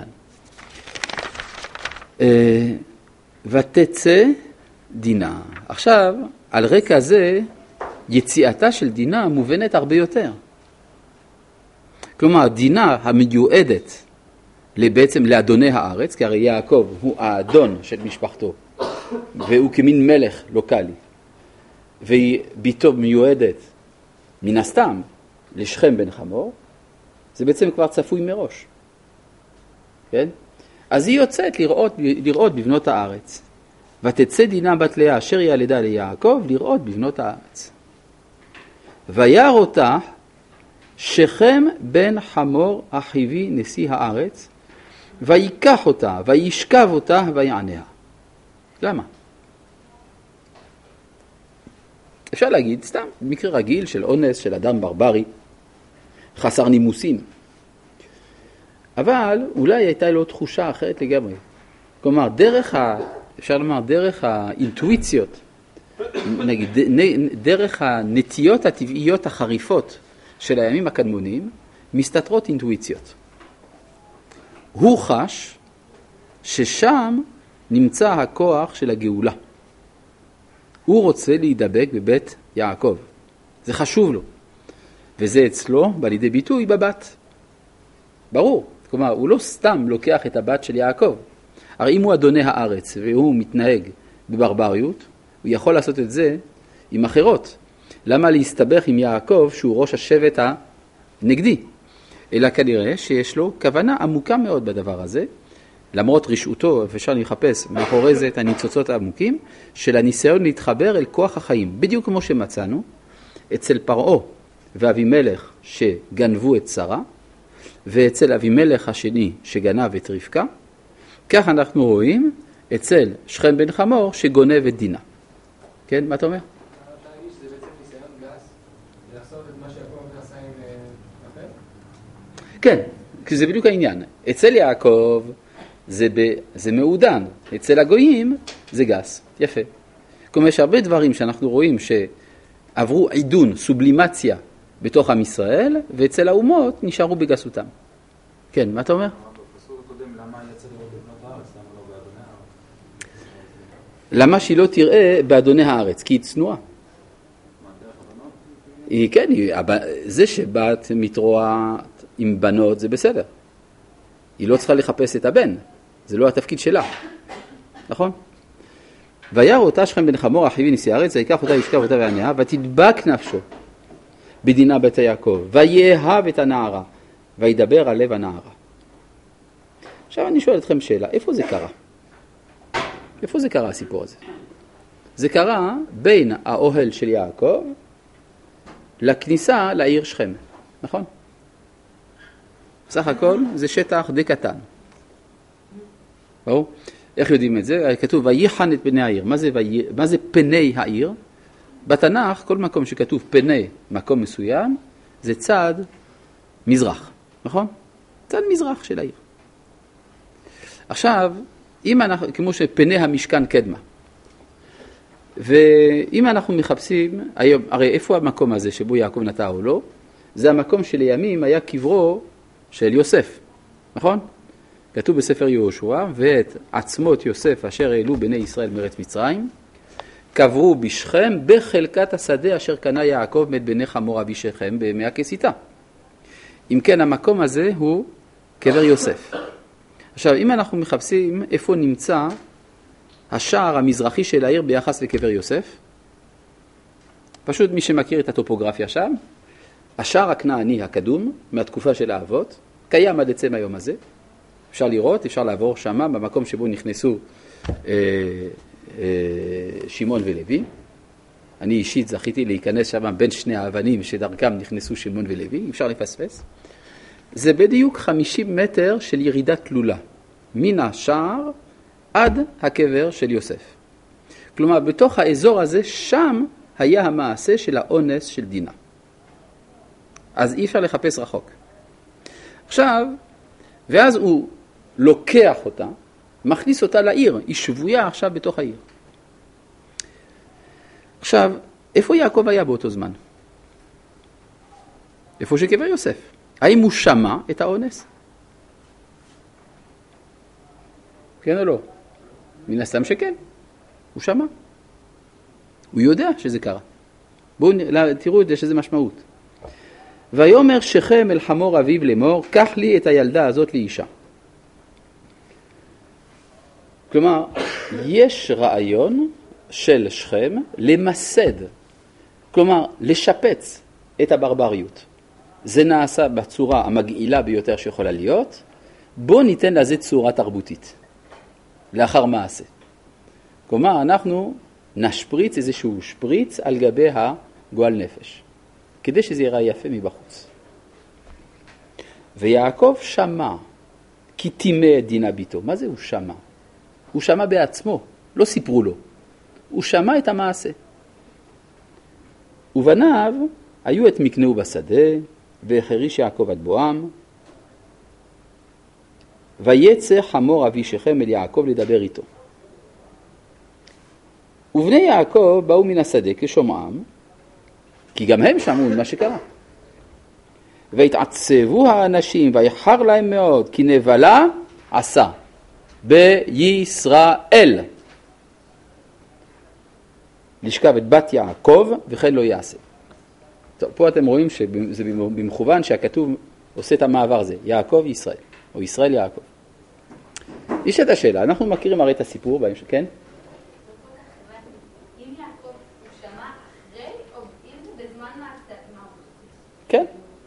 ותצא דינה. עכשיו, על רקע זה, יציאתה של דינה מובנת הרבה יותר. כלומר, דינה המיועדת בעצם לאדוני הארץ, כי הרי יעקב הוא האדון של משפחתו, והוא כמין מלך לוקלי, והיא ביתו מיועדת מן הסתם לשכם בן חמור, זה בעצם כבר צפוי מראש. כן? אז היא יוצאת לראות, לראות בבנות הארץ. ותצא דינה בת לאה אשר ילדה ליעקב לראות בבנות הארץ. וירא אותה שכם בן חמור החיבי נשיא הארץ, ויקח אותה, וישכב אותה, ויעניה. למה? אפשר להגיד, סתם, מקרה רגיל של אונס, של אדם ברברי, חסר נימוסים. אבל אולי הייתה לו תחושה אחרת לגמרי. כלומר, דרך ה... אפשר לומר, דרך האינטואיציות, נגיד, דרך הנטיות הטבעיות החריפות של הימים הקדמוניים, מסתתרות אינטואיציות. הוא חש ששם נמצא הכוח של הגאולה. הוא רוצה להידבק בבית יעקב. זה חשוב לו. וזה אצלו בא לידי ביטוי בבת. ברור. כלומר, הוא לא סתם לוקח את הבת של יעקב. הרי אם הוא אדוני הארץ והוא מתנהג בברבריות, הוא יכול לעשות את זה עם אחרות. למה להסתבך עם יעקב שהוא ראש השבט הנגדי? אלא כנראה שיש לו כוונה עמוקה מאוד בדבר הזה, למרות רשעותו, אפשר לחפש מאחורי זה את הניצוצות העמוקים, של הניסיון להתחבר אל כוח החיים. בדיוק כמו שמצאנו אצל פרעה ואבימלך שגנבו את שרה, ואצל אבימלך השני שגנב את רבקה, כך אנחנו רואים אצל שכם בן חמור שגונב את דינה. כן, מה אתה אומר? אתה תרגיש שזה בעצם ניסיון גס, לעשות את מה שיעקב עשה עם אחר? כן, כי זה בדיוק העניין. אצל יעקב זה, ב, זה מעודן, אצל הגויים זה גס. יפה. כלומר, יש הרבה דברים שאנחנו רואים שעברו עידון, סובלימציה בתוך עם ישראל, ואצל האומות נשארו בגסותם. כן, מה אתה אומר? למה שהיא לא תראה באדוני הארץ? כי היא צנועה. היא, כן, היא, זה שבת מתרועה עם בנות זה בסדר. היא לא צריכה לחפש את הבן. זה לא התפקיד שלה. נכון? וירא אותה שכם בן חמור החיבי נשיא הארץ, ויקח אותה ישכב אותה ועניה, ותדבק נפשו בדינה בית יעקב, ויאהב את הנערה, וידבר על לב הנערה. עכשיו אני שואל אתכם שאלה, איפה זה קרה? איפה זה קרה הסיפור הזה? זה קרה בין האוהל של יעקב לכניסה לעיר שכם, נכון? סך הכל זה שטח די קטן. ברור? איך יודעים את זה? כתוב ויחן את פני העיר. מה זה, ויה... מה זה פני העיר? בתנ"ך כל מקום שכתוב פני מקום מסוים זה צד מזרח, נכון? צד מזרח של העיר. עכשיו, אם אנחנו, כמו שפני המשכן קדמה, ואם אנחנו מחפשים, היום, הרי איפה המקום הזה שבו יעקב נטע או לא? זה המקום שלימים היה קברו של יוסף, נכון? כתוב בספר יהושע, ואת עצמות יוסף אשר העלו בני ישראל מארץ מצרים, קברו בשכם בחלקת השדה אשר קנה יעקב מת בני חמור אבי שכם בימי הכסיתה. אם כן, המקום הזה הוא קבר יוסף. עכשיו, אם אנחנו מחפשים איפה נמצא השער המזרחי של העיר ביחס לקבר יוסף, פשוט מי שמכיר את הטופוגרפיה שם, השער הכנעני הקדום מהתקופה של האבות, קיים עד עצם היום הזה. אפשר לראות, אפשר לעבור שמה במקום שבו נכנסו אה, אה, שמעון ולוי. אני אישית זכיתי להיכנס שם בין שני האבנים שדרכם נכנסו שמעון ולוי, אפשר לפספס. זה בדיוק חמישים מטר של ירידה תלולה, מן השער עד הקבר של יוסף. כלומר, בתוך האזור הזה, שם היה המעשה של האונס של דינה. אז אי אפשר לחפש רחוק. עכשיו, ואז הוא לוקח אותה, מכניס אותה לעיר, היא שבויה עכשיו בתוך העיר. עכשיו, איפה יעקב היה באותו זמן? איפה שקבר יוסף. האם הוא שמע את האונס? כן או לא? מן הסתם שכן. הוא שמע. הוא יודע שזה קרה. בואו תראו את זה שזה משמעות. ויאמר שכם אל חמור אביו לאמור, קח לי את הילדה הזאת לאישה. כלומר, יש רעיון של שכם למסד, כלומר לשפץ את הברבריות. זה נעשה בצורה המגעילה ביותר שיכולה להיות, בוא ניתן לזה צורה תרבותית, לאחר מעשה. כלומר, אנחנו נשפריץ איזשהו שפריץ על גבי הגועל נפש, כדי שזה ייראה יפה מבחוץ. ויעקב שמע, כי טימא את דינה ביתו. מה זה הוא שמע? הוא שמע בעצמו, לא סיפרו לו. הוא שמע את המעשה. ובניו היו את מקנהו בשדה, והחריש יעקב עד בואם, ויצא חמור אבי שכם אל יעקב לדבר איתו. ובני יעקב באו מן השדה כשומעם, כי גם הם שמעו מה שקרה. והתעצבו האנשים, ויחר להם מאוד, כי נבלה עשה בישראל. לשכב את בת יעקב, וכן לא יעשה. טוב, פה אתם רואים שזה במכוון שהכתוב עושה את המעבר הזה, יעקב ישראל, או ישראל יעקב. יש את השאלה, אנחנו מכירים הרי את הסיפור, כן? אם יעקב הוא שמע אחרי, או אם זה בזמן מעשה, מה הוא? כן.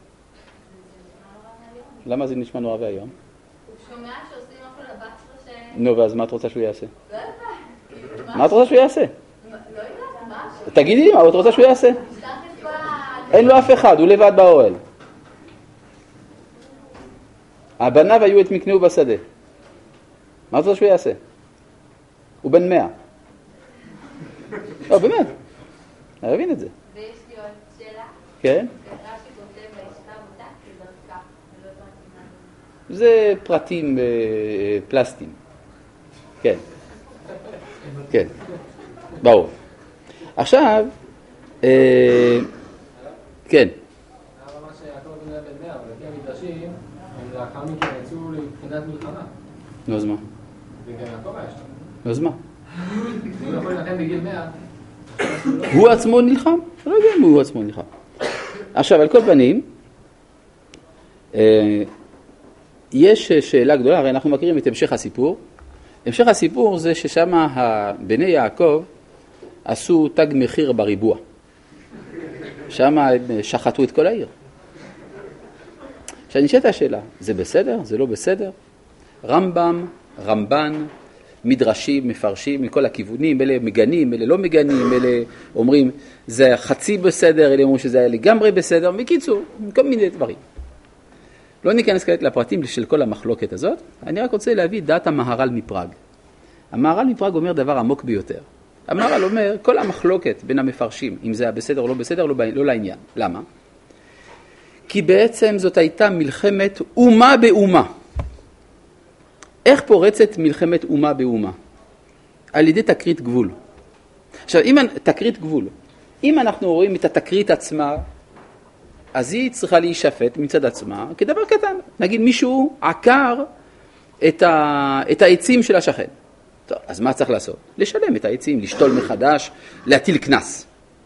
למה זה נשמע נורא והיום? הוא שומע שעושים משהו לבת שלו ש... נו, ואז מה את רוצה שהוא יעשה? לא יודעת. מה את רוצה שהוא יעשה? לא יודעת, מה? תגידי לי, מה את רוצה שהוא יעשה? אין לו אף אחד, הוא לבד באוהל. הבניו היו את מקנהו בשדה. מה את רוצה שהוא יעשה? הוא בן מאה. לא, באמת. אני מבין את זה. ויש לי עוד שאלה. כן? רש"י כותב וישכב אותה כדרכה, ולא פרטים. זה פרטים פלסטיים. כן. כן. ברור. עכשיו, כן. הרמה שיעקב בן בן מאה, אבל לפי המדרשים, הם לאחר מכן יצאו לבחינת מלחמה. נו, אז מה? וגם יעקב היה שם. נו, אז מה? הוא יכול להילחם בגיל מאה. הוא עצמו נלחם? אני לא יודע אם הוא עצמו נלחם. עכשיו, על כל פנים, יש שאלה גדולה, הרי אנחנו מכירים את המשך הסיפור. המשך הסיפור זה ששם בני יעקב עשו תג מחיר בריבוע. שם הם שחטו את כל העיר. עכשיו נשאלת השאלה, זה בסדר? זה לא בסדר? רמב"ם, רמב"ן, מדרשים, מפרשים מכל הכיוונים, אלה מגנים, אלה לא מגנים, אלה אומרים זה חצי בסדר, אלה אומרים שזה היה לגמרי בסדר, בקיצור, כל מיני דברים. לא ניכנס כעת לפרטים של כל המחלוקת הזאת, אני רק רוצה להביא דעת המהר"ל מפראג. המהר"ל מפראג אומר דבר עמוק ביותר. המהר"ל אומר, כל המחלוקת בין המפרשים, אם זה היה בסדר או לא בסדר, לא, לא לעניין. למה? כי בעצם זאת הייתה מלחמת אומה באומה. איך פורצת מלחמת אומה באומה? על ידי תקרית גבול. עכשיו, אם תקרית גבול, אם אנחנו רואים את התקרית עצמה, אז היא צריכה להישפט מצד עצמה כדבר קטן. נגיד מישהו עקר את, ה... את העצים של השכן. טוב, אז מה צריך לעשות? לשלם את העצים, לשתול מחדש, להטיל כנס.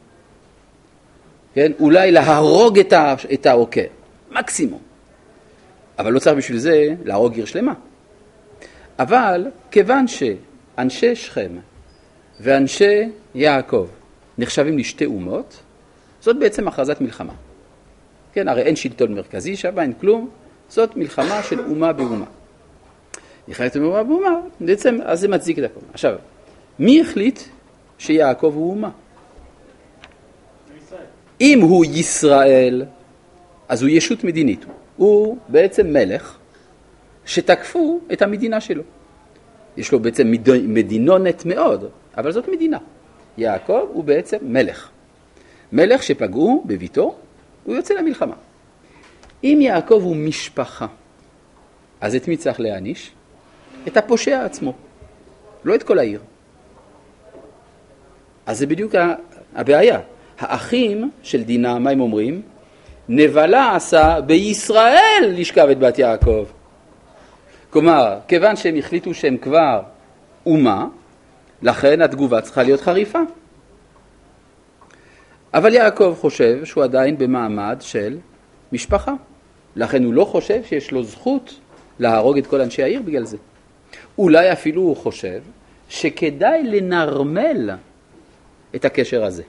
כן? אולי להרוג את, ה... את העוקר. מקסימום. אבל לא צריך בשביל זה להרוג עיר שלמה. אבל כיוון שאנשי שכם ואנשי יעקב נחשבים לשתי אומות, זאת בעצם הכרזת מלחמה. כן, הרי אין שלטון מרכזי, שבה אין כלום, זאת מלחמה של אומה באומה. מלחמת אומה באומה, בעצם, אז זה מצדיק את הכל. עכשיו, מי החליט שיעקב הוא אומה? אם הוא ישראל, אז הוא ישות מדינית. הוא בעצם מלך שתקפו את המדינה שלו. יש לו בעצם מדינונת מאוד, אבל זאת מדינה. יעקב הוא בעצם מלך. מלך שפגעו בביתו, הוא יוצא למלחמה. אם יעקב הוא משפחה, אז את מי צריך להעניש? את הפושע עצמו, לא את כל העיר. אז זה בדיוק הבעיה. האחים של דינה, מה הם אומרים? נבלה עשה בישראל לשכב את בת יעקב. כלומר, כיוון שהם החליטו שהם כבר אומה, לכן התגובה צריכה להיות חריפה. אבל יעקב חושב שהוא עדיין במעמד של משפחה. לכן הוא לא חושב שיש לו זכות להרוג את כל אנשי העיר בגלל זה. אולי אפילו הוא חושב שכדאי לנרמל את הקשר הזה.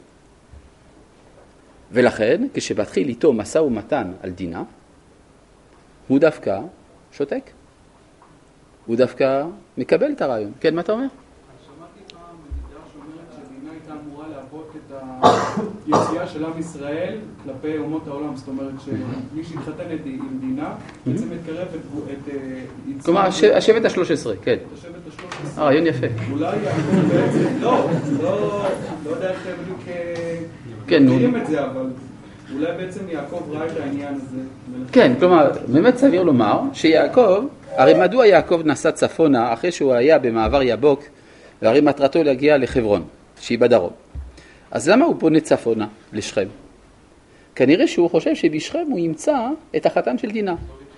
ולכן, כשבתחיל איתו משא ומתן על דינה, הוא דווקא שותק. הוא דווקא מקבל את הרעיון. כן, מה אתה אומר? שמעתי פעם מדבר שאומרת שדינה הייתה אמורה להוות את היציאה של עם ישראל כלפי אומות העולם. זאת אומרת שמי שהתחתן עם דינה בעצם מתקרב את... כלומר, השבט ה-שלוש עשרה, כן. השבט ה-שלוש עשרה. רעיון יפה. אולי יעקב בעצם... לא, לא יודע איך בדיוק... מכירים את זה, אבל אולי בעצם יעקב ראה את העניין הזה. כן, כלומר, באמת סביר לומר שיעקב, הרי מדוע יעקב נסע צפונה אחרי שהוא היה במעבר יבוק, והרי מטרתו להגיע לחברון, שהיא בדרום. אז למה הוא פונה צפונה לשכם? כנראה שהוא חושב שבשכם הוא ימצא את החתן של דינה.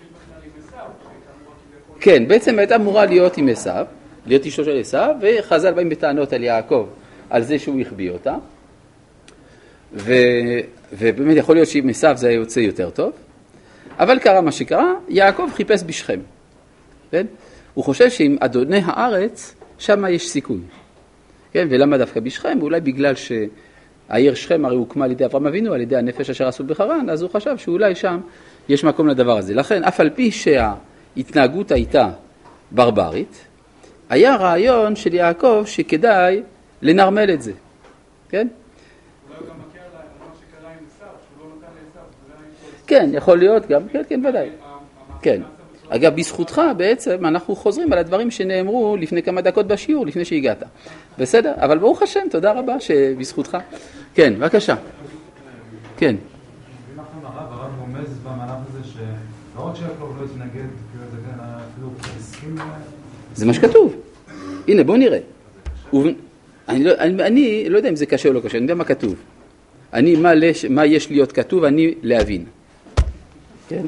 כן, בעצם הייתה אמורה להיות עם עשיו, להיות אשתו של עשיו, וחז"ל באים בטענות על יעקב, על זה שהוא החביא אותה. ו... ובאמת יכול להיות שעם עשיו זה היה יוצא יותר טוב, אבל קרה מה שקרה, יעקב חיפש בשכם. כן? הוא חושב שעם אדוני הארץ, שם יש סיכוי. כן? ולמה דווקא בשכם? אולי בגלל שהעיר שכם הרי הוקמה על ידי אברהם אבינו, על ידי הנפש אשר עשו בחרן, אז הוא חשב שאולי שם יש מקום לדבר הזה. לכן, אף על פי שההתנהגות הייתה ברברית, היה רעיון של יעקב שכדאי לנרמל את זה. כן? כן, יכול להיות גם, כן, כן, ודאי. כן. אגב, בזכותך בעצם אנחנו חוזרים על הדברים שנאמרו לפני כמה דקות בשיעור, לפני שהגעת. בסדר? אבל ברוך השם, תודה רבה שבזכותך. כן, בבקשה. כן. אנחנו הרב, הרב רומז במהלך הזה שלא רק שיעקב לא התנגד, כאילו זה כן, אפילו הסכים... זה מה שכתוב. הנה, בוא נראה. אני לא, אני, אני לא יודע אם זה קשה או לא קשה, אני יודע מה כתוב. אני, מה, לש, מה יש להיות כתוב, אני להבין. כן?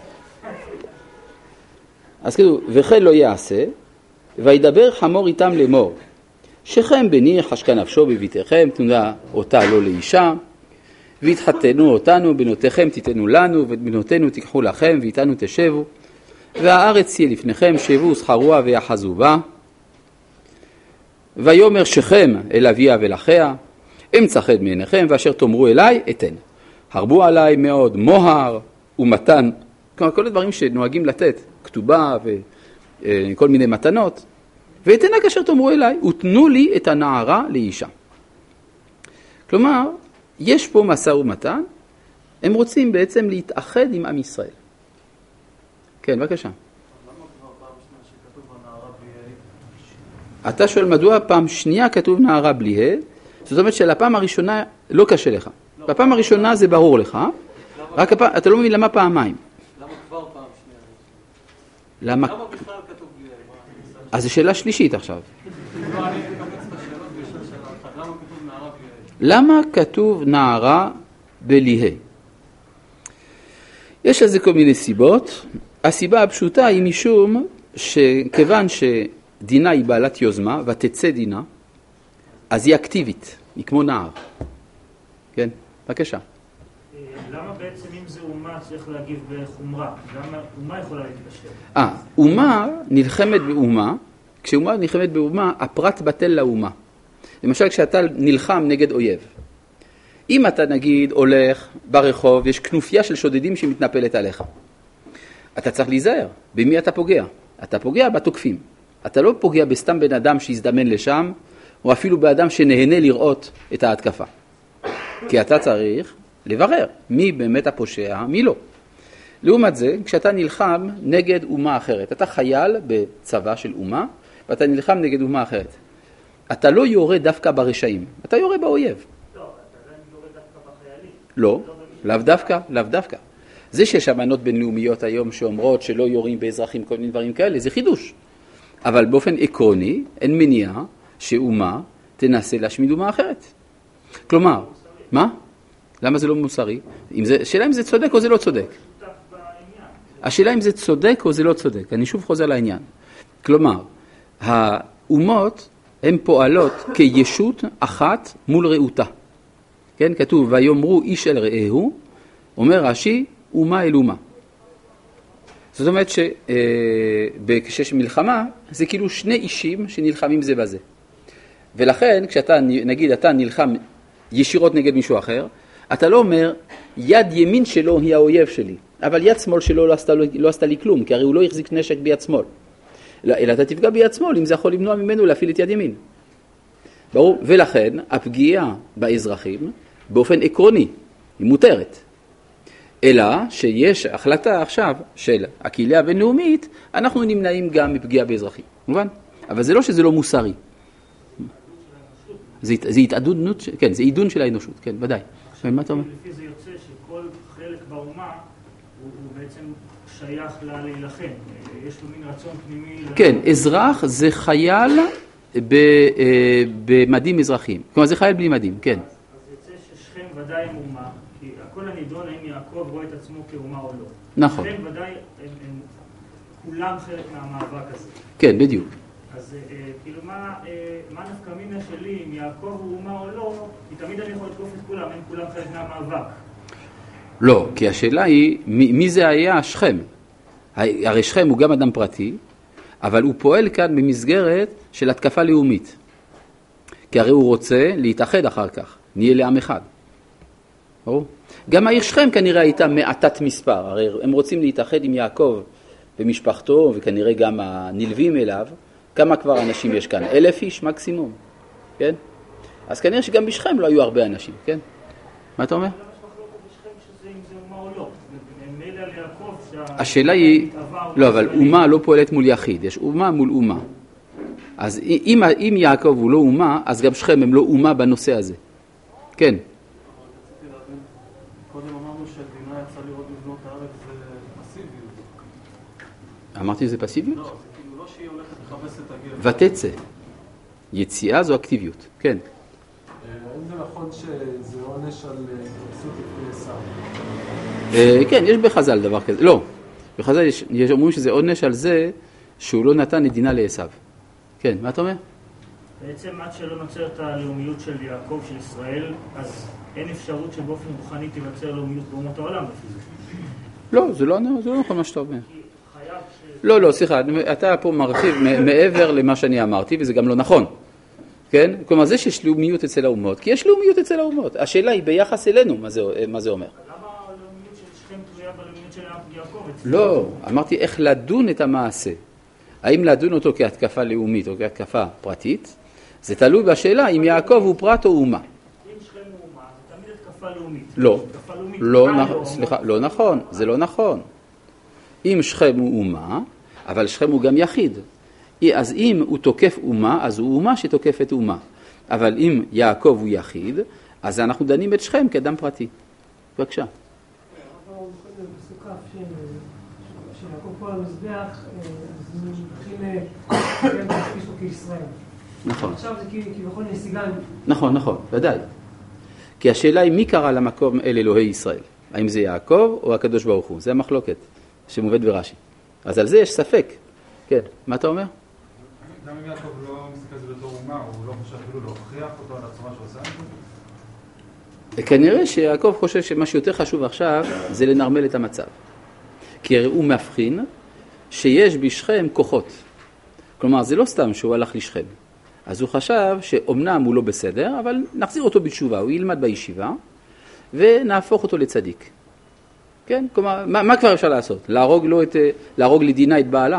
אז כתוב, וכן לא יעשה, וידבר חמור איתם לאמור, שכם בני חשקה נפשו בביתכם, תנודה אותה לא לאישה, והתחתנו אותנו, בנותיכם תיתנו לנו, ובנותינו תיקחו לכם, ואיתנו תשבו, והארץ תהיה לפניכם, שבו ושכרוה ויחזו בה, ויאמר שכם אל אביה ולאחיה, אמצא חן מעיניכם, ואשר תאמרו אליי, אתן. הרבו עליי מאוד מוהר ומתן, כלומר כל הדברים שנוהגים לתת, כתובה וכל מיני מתנות, ואתנה כאשר תאמרו אליי, ותנו לי את הנערה לאישה. כלומר, יש פה משא ומתן, הם רוצים בעצם להתאחד עם עם ישראל. כן, בבקשה. למה כבר פעם שנייה שכתוב הנערה בלי ה'? אתה שואל מדוע פעם שנייה כתוב נערה בלי ה'? זאת אומרת שלפעם הראשונה לא קשה לך. לא. בפעם הראשונה זה ברור לך, רק הפעם, אתה לא מבין למה פעמיים. למה כבר פעם שנייה? למה? למה בכלל כתוב בלי ה'? אז זו שאלה שלישית עכשיו. לא, אני אקבץ את השאלות וישאל שאלה אחת. למה כתוב נערה בלי ה'? למה כתוב נערה בלי ה'? יש לזה כל מיני סיבות. הסיבה הפשוטה היא משום שכיוון שדינה היא בעלת יוזמה ותצא דינה, אז היא אקטיבית, היא כמו נער. כן, בבקשה. למה בעצם אם זה אומה צריך להגיב בחומרה? למה אומה יכולה להתקשר? אה, אומה נלחמת באומה, כשאומה נלחמת באומה, הפרט בטל לאומה. למשל, כשאתה נלחם נגד אויב. אם אתה נגיד הולך ברחוב, יש כנופיה של שודדים שמתנפלת עליך. אתה צריך להיזהר. במי אתה פוגע? אתה פוגע בתוקפים. אתה לא פוגע בסתם בן אדם שיזדמן לשם, או אפילו באדם שנהנה לראות את ההתקפה. כי אתה צריך לברר מי באמת הפושע, מי לא. לעומת זה, כשאתה נלחם נגד אומה אחרת, אתה חייל בצבא של אומה, ואתה נלחם נגד אומה אחרת. אתה לא יורה דווקא ברשעים, אתה יורה באויב. לא, אתה עדיין יורה דווקא בחיילים. לא, לאו דווקא, לאו דווקא. זה שיש אמנות בינלאומיות היום שאומרות שלא יורים באזרחים, כל מיני דברים כאלה, זה חידוש. אבל באופן עקרוני, אין מניעה שאומה תנסה להשמיד אומה אחרת. כלומר, מה? למה זה לא מוסרי? אם זה, השאלה אם זה צודק או זה לא צודק. השאלה אם זה צודק או זה לא צודק. אני שוב חוזר לעניין. כלומר, האומות הן פועלות כישות אחת מול רעותה. כן, כתוב, ויאמרו איש אל רעהו, אומר רש"י, אומה אל אומה. זאת אומרת שכשיש מלחמה, זה כאילו שני אישים שנלחמים זה בזה. ולכן, כשאתה, נגיד, אתה נלחם ישירות נגד מישהו אחר, אתה לא אומר, יד ימין שלו היא האויב שלי, אבל יד שמאל שלו לא עשתה, לא עשתה לי כלום, כי הרי הוא לא החזיק נשק ביד שמאל. אלא אתה תפגע ביד שמאל, אם זה יכול למנוע ממנו להפעיל את יד ימין. ברור? ולכן, הפגיעה באזרחים, באופן עקרוני, היא מותרת. אלא שיש החלטה עכשיו של הקהילה הבינלאומית, אנחנו נמנעים גם מפגיעה באזרחים. מובן? אבל זה לא שזה לא מוסרי. זה, זה התעדות, כן, זה עידון של האנושות, כן, ודאי. מה אתה אומר? לפי זה יוצא שכל חלק באומה הוא, הוא בעצם שייך לה להילחם. יש לו מין רצון פנימי... כן, אזרח זה חייל ב, במדים אזרחיים. כלומר, זה חייל בלי מדים, כן. אז, אז יוצא ששכם ודאי הם אומה, כי הכל הנידון האם יעקב רואה את עצמו כאומה או לא. נכון. שכם ודאי הם, הם כולם חלק מהמאבק הזה. כן, בדיוק. אז כאילו מה, מה נפקא מינה שלי, אם יעקב הוא אומה או לא, כי תמיד אני יכול לתקוף את כולם, הם כולם חלק מהמאבק. לא, כי השאלה היא, מי, מי זה היה שכם? הרי שכם הוא גם אדם פרטי, אבל הוא פועל כאן במסגרת של התקפה לאומית. כי הרי הוא רוצה להתאחד אחר כך, נהיה לעם אחד. ברור? גם העיר שכם כנראה הייתה מעטת מספר, הרי הם רוצים להתאחד עם יעקב ומשפחתו, וכנראה גם הנלווים אליו. כמה כבר אנשים יש כאן? אלף איש מקסימום, כן? אז כנראה שגם בשכם לא היו הרבה אנשים, כן? מה אתה אומר? השאלה היא, לא, אבל אומה לא פועלת מול יחיד, יש אומה מול אומה. אז אם, אם יעקב הוא לא אומה, אז גם שכם הם לא אומה בנושא הזה. כן. קודם אמרנו שהדינה יצא לראות בבנות הארץ זה פסיביות. אמרתי זה פסיביות? לא, זה כאילו לא שהיא הולכת לחפש את הגר. ותצא. יציאה זו אקטיביות, כן. האם זה נכון שזה עונש על התרפסות לפני עשיו? כן, יש בחז"ל דבר כזה. לא, בחז"ל יש, יש אומרים שזה עונש על זה שהוא לא נתן נתינה לעשיו. כן, מה אתה אומר? בעצם עד שלא נוצר את הלאומיות של יעקב, של ישראל, אז אין אפשרות שבאופן רוחני תיווצר לאומיות באומות העולם לפי זה. לא, זה לא, זה לא נכון מה שאתה אומר. לא, לא, סליחה, אתה פה מרחיב מעבר למה שאני אמרתי, וזה גם לא נכון. כן? כלומר, זה שיש לאומיות אצל האומות, כי יש לאומיות אצל האומות. השאלה היא ביחס אלינו, מה זה, מה זה אומר. למה הלאומיות של שכם תלויה בלאומיות של יעקב? לא, אמרתי איך לדון את המעשה. האם לדון אותו כהתקפה לאומית או כהתקפה פרטית? זה תלוי בשאלה אם יעקב הוא פרט או אומה. אם שכם הוא אומה, זה תמיד התקפה לאומית. לא, לא, סליחה, לא נכון, זה לא נכון. אם שכם הוא אומה, אבל שכם הוא גם יחיד. אז אם הוא תוקף אומה, אז הוא אומה שתוקפת אומה. אבל אם יעקב הוא יחיד, אז אנחנו דנים את שכם כאדם פרטי. בבקשה. אבל הוא קודם בסוכף שיעקב פה על המזבח, אז הוא מתחיל להרגיש לו כישראל. נכון. עכשיו זה כביכול נסיגה. נכון, נכון, ודאי. כי השאלה היא מי קרא למקום אל אלוהי ישראל? האם זה יעקב או הקדוש ברוך הוא? זה המחלוקת שמובאת ברש"י. אז על זה יש ספק. כן, מה אתה אומר? גם אם יעקב לא מסתכל על זה בתור אומה, הוא לא חושב אפילו להוכיח אותו על הצורה שעושה את זה? כנראה שיעקב חושב שמה שיותר חשוב עכשיו זה לנרמל את המצב. כי הוא מבחין שיש בשכם כוחות. כלומר, זה לא סתם שהוא הלך לשכם. אז הוא חשב שאומנם הוא לא בסדר, אבל נחזיר אותו בתשובה. הוא ילמד בישיבה, ונהפוך אותו לצדיק. כן? כלומר, מה, מה כבר אפשר לעשות? להרוג, לו את, להרוג לדינה את בעלה?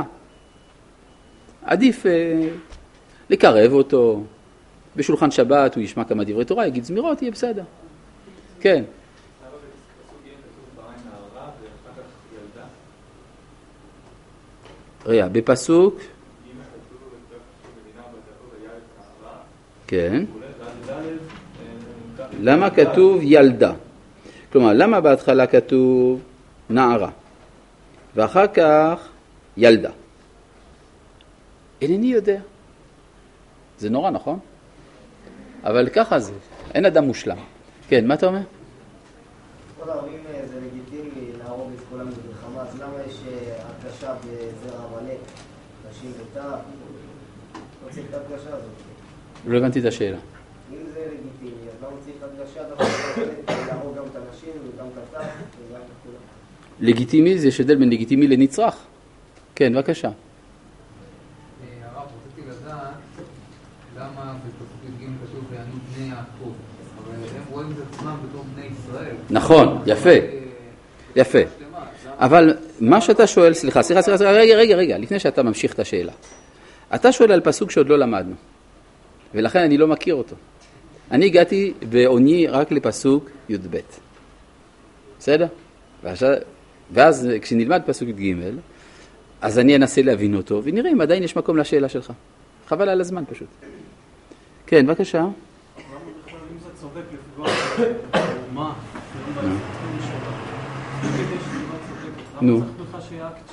עדיף אה, לקרב אותו, בשולחן שבת הוא ישמע כמה דברי תורה, יגיד זמירות, יהיה בסדר. כן. רגע, בפסוק כן. למה כתוב ילדה? כלומר, למה בהתחלה כתוב נערה ואחר כך ילדה? אינני יודע. זה נורא, נכון? אבל ככה זה. אין אדם מושלם. כן, מה אתה אומר? כל הערים זה לגיטימי להרוג את כולם במלחמה, אז למה יש הרגשה בזרע עמלק, נשים וטף? לא צריך את הרגשה הזאת. לא הבנתי את השאלה. אם זה לגיטימי, אז למה צריך הרגשה דווקא להרוג גם את הנשים וגם את הטף וגם את כולם? לגיטימי זה שדל בין לגיטימי לנצרך. כן, בבקשה. הרב, רציתי לדעת למה בפסוק י"ג כתוב ויענו בני יעקב. אבל הם רואים את עצמם בתור בני ישראל. נכון, יפה. יפה. אבל מה שאתה שואל, סליחה, סליחה, סליחה, רגע, רגע, רגע, לפני שאתה ממשיך את השאלה. אתה שואל על פסוק שעוד לא למדנו, ולכן אני לא מכיר אותו. אני הגעתי בעוני רק לפסוק י"ב. בסדר? ואז כשנלמד פסוק י"ג, אז אני אנסה להבין אותו, ונראה אם עדיין יש מקום לשאלה שלך. חבל על הזמן פשוט. כן, בבקשה. אם זה צודק לפגוע באומה, נו. צריך בכלל שיהיה אקט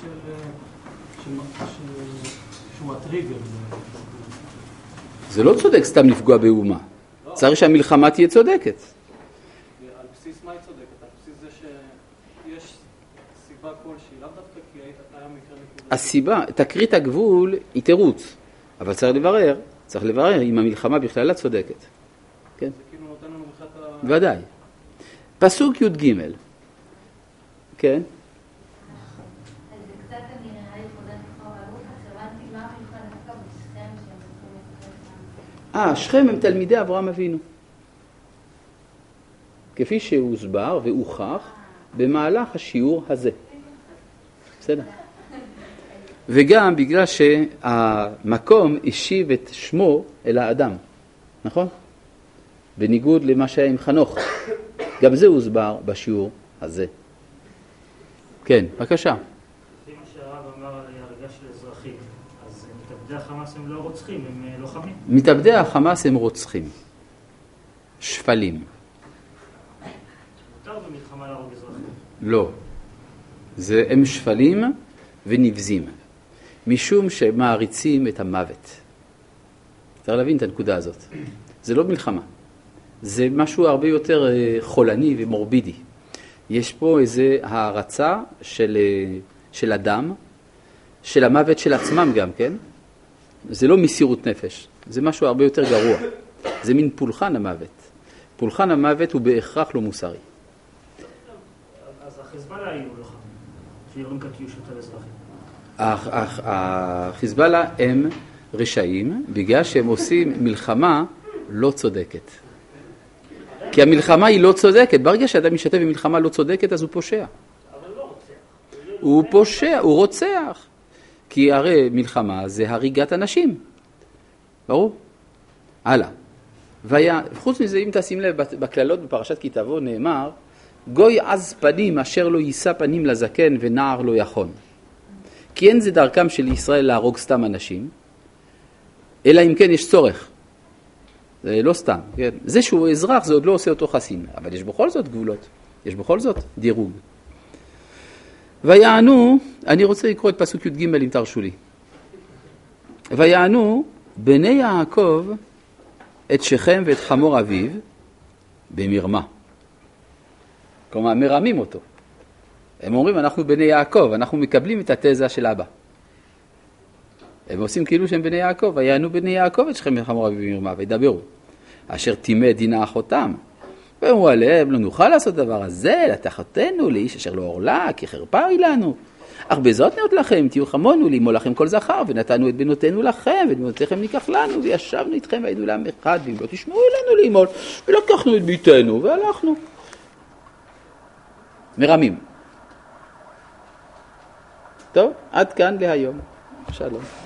שהוא הטריגר. זה לא צודק סתם לפגוע באומה. צריך שהמלחמה תהיה צודקת. על בסיס מה היא צודקת? על בסיס זה שיש סיבה כלשהי, לאו דווקא כי היה מקרה נקודה. הסיבה, תקרית הגבול היא תירוץ, אבל צריך לברר, צריך לברר אם המלחמה בכלל צודקת. כן? זה כאילו נותן לנו בכלל את ה... ודאי. פסוק י"ג. כן? אה, שכם הם תלמידי אברהם אבינו. כפי שהוסבר והוכח במהלך השיעור הזה. בסדר? וגם בגלל שהמקום השיב את שמו אל האדם. נכון? בניגוד למה שהיה עם חנוך. גם זה הוסבר בשיעור הזה. כן, בבקשה. לפי מה שהרב אמר על הרגע של אזרחים, אז מתאבדי החמאס הם לא רוצחים, הם לוחמים. מתאבדי החמאס הם רוצחים. שפלים. מותר במלחמה להרוג אזרחים? לא. זה הם שפלים ונבזים. משום שמעריצים את המוות. צריך להבין את הנקודה הזאת. זה לא מלחמה. זה משהו הרבה יותר חולני ומורבידי. יש פה איזה הערצה של, של אדם, של המוות של עצמם גם, כן? זה לא מסירות נפש, זה משהו הרבה יותר גרוע. זה מין פולחן המוות. פולחן המוות הוא בהכרח לא מוסרי. אז החיזבאללה היו לוחמים, שיורים קטיושות על אזרחים. החיזבאללה הם רשעים, בגלל שהם עושים מלחמה לא צודקת. כי המלחמה היא לא צודקת. ברגע שאדם משתתף במלחמה לא צודקת, אז הוא פושע. אבל לא רוצח. הוא פושע, הוא רוצח. כי הרי מלחמה זה הריגת אנשים. ברור? הלאה. והיה, חוץ מזה, אם תשים לב, בכללות בפרשת כי תבוא נאמר, גוי עז פנים אשר לא יישא פנים לזקן ונער לא יכון. כי אין זה דרכם של ישראל להרוג סתם אנשים, אלא אם כן יש צורך. זה לא סתם. כן? זה שהוא אזרח, זה עוד לא עושה אותו חסין. אבל יש בכל זאת גבולות. יש בכל זאת דירוג. ויענו, אני רוצה לקרוא את פסוק י"ג אם תרשו לי. ויענו בני יעקב את שכם ואת חמור אביו במרמה. כלומר, מרמים אותו. הם אומרים, אנחנו בני יעקב, אנחנו מקבלים את התזה של אבא. הם עושים כאילו שהם בני יעקב, ויענו בני יעקב את שכם ואת חמור אביו במרמה, וידברו. אשר תימא דינה אחותם. ואמרו עליהם, לא נוכל לעשות דבר הזה, לתחתנו לאיש אשר לא אורלה, כי חרפה היא לנו. אך בזאת נאות לכם, תהיו חמונו, לימול לכם כל זכר, ונתנו את בנותינו לכם, ואת בנותיכם ניקח לנו, וישבנו איתכם והיינו לעם אחד, ואם לא תשמעו לנו לימול, ולקחנו את ביתנו, והלכנו. מרמים. טוב, עד כאן להיום. שלום.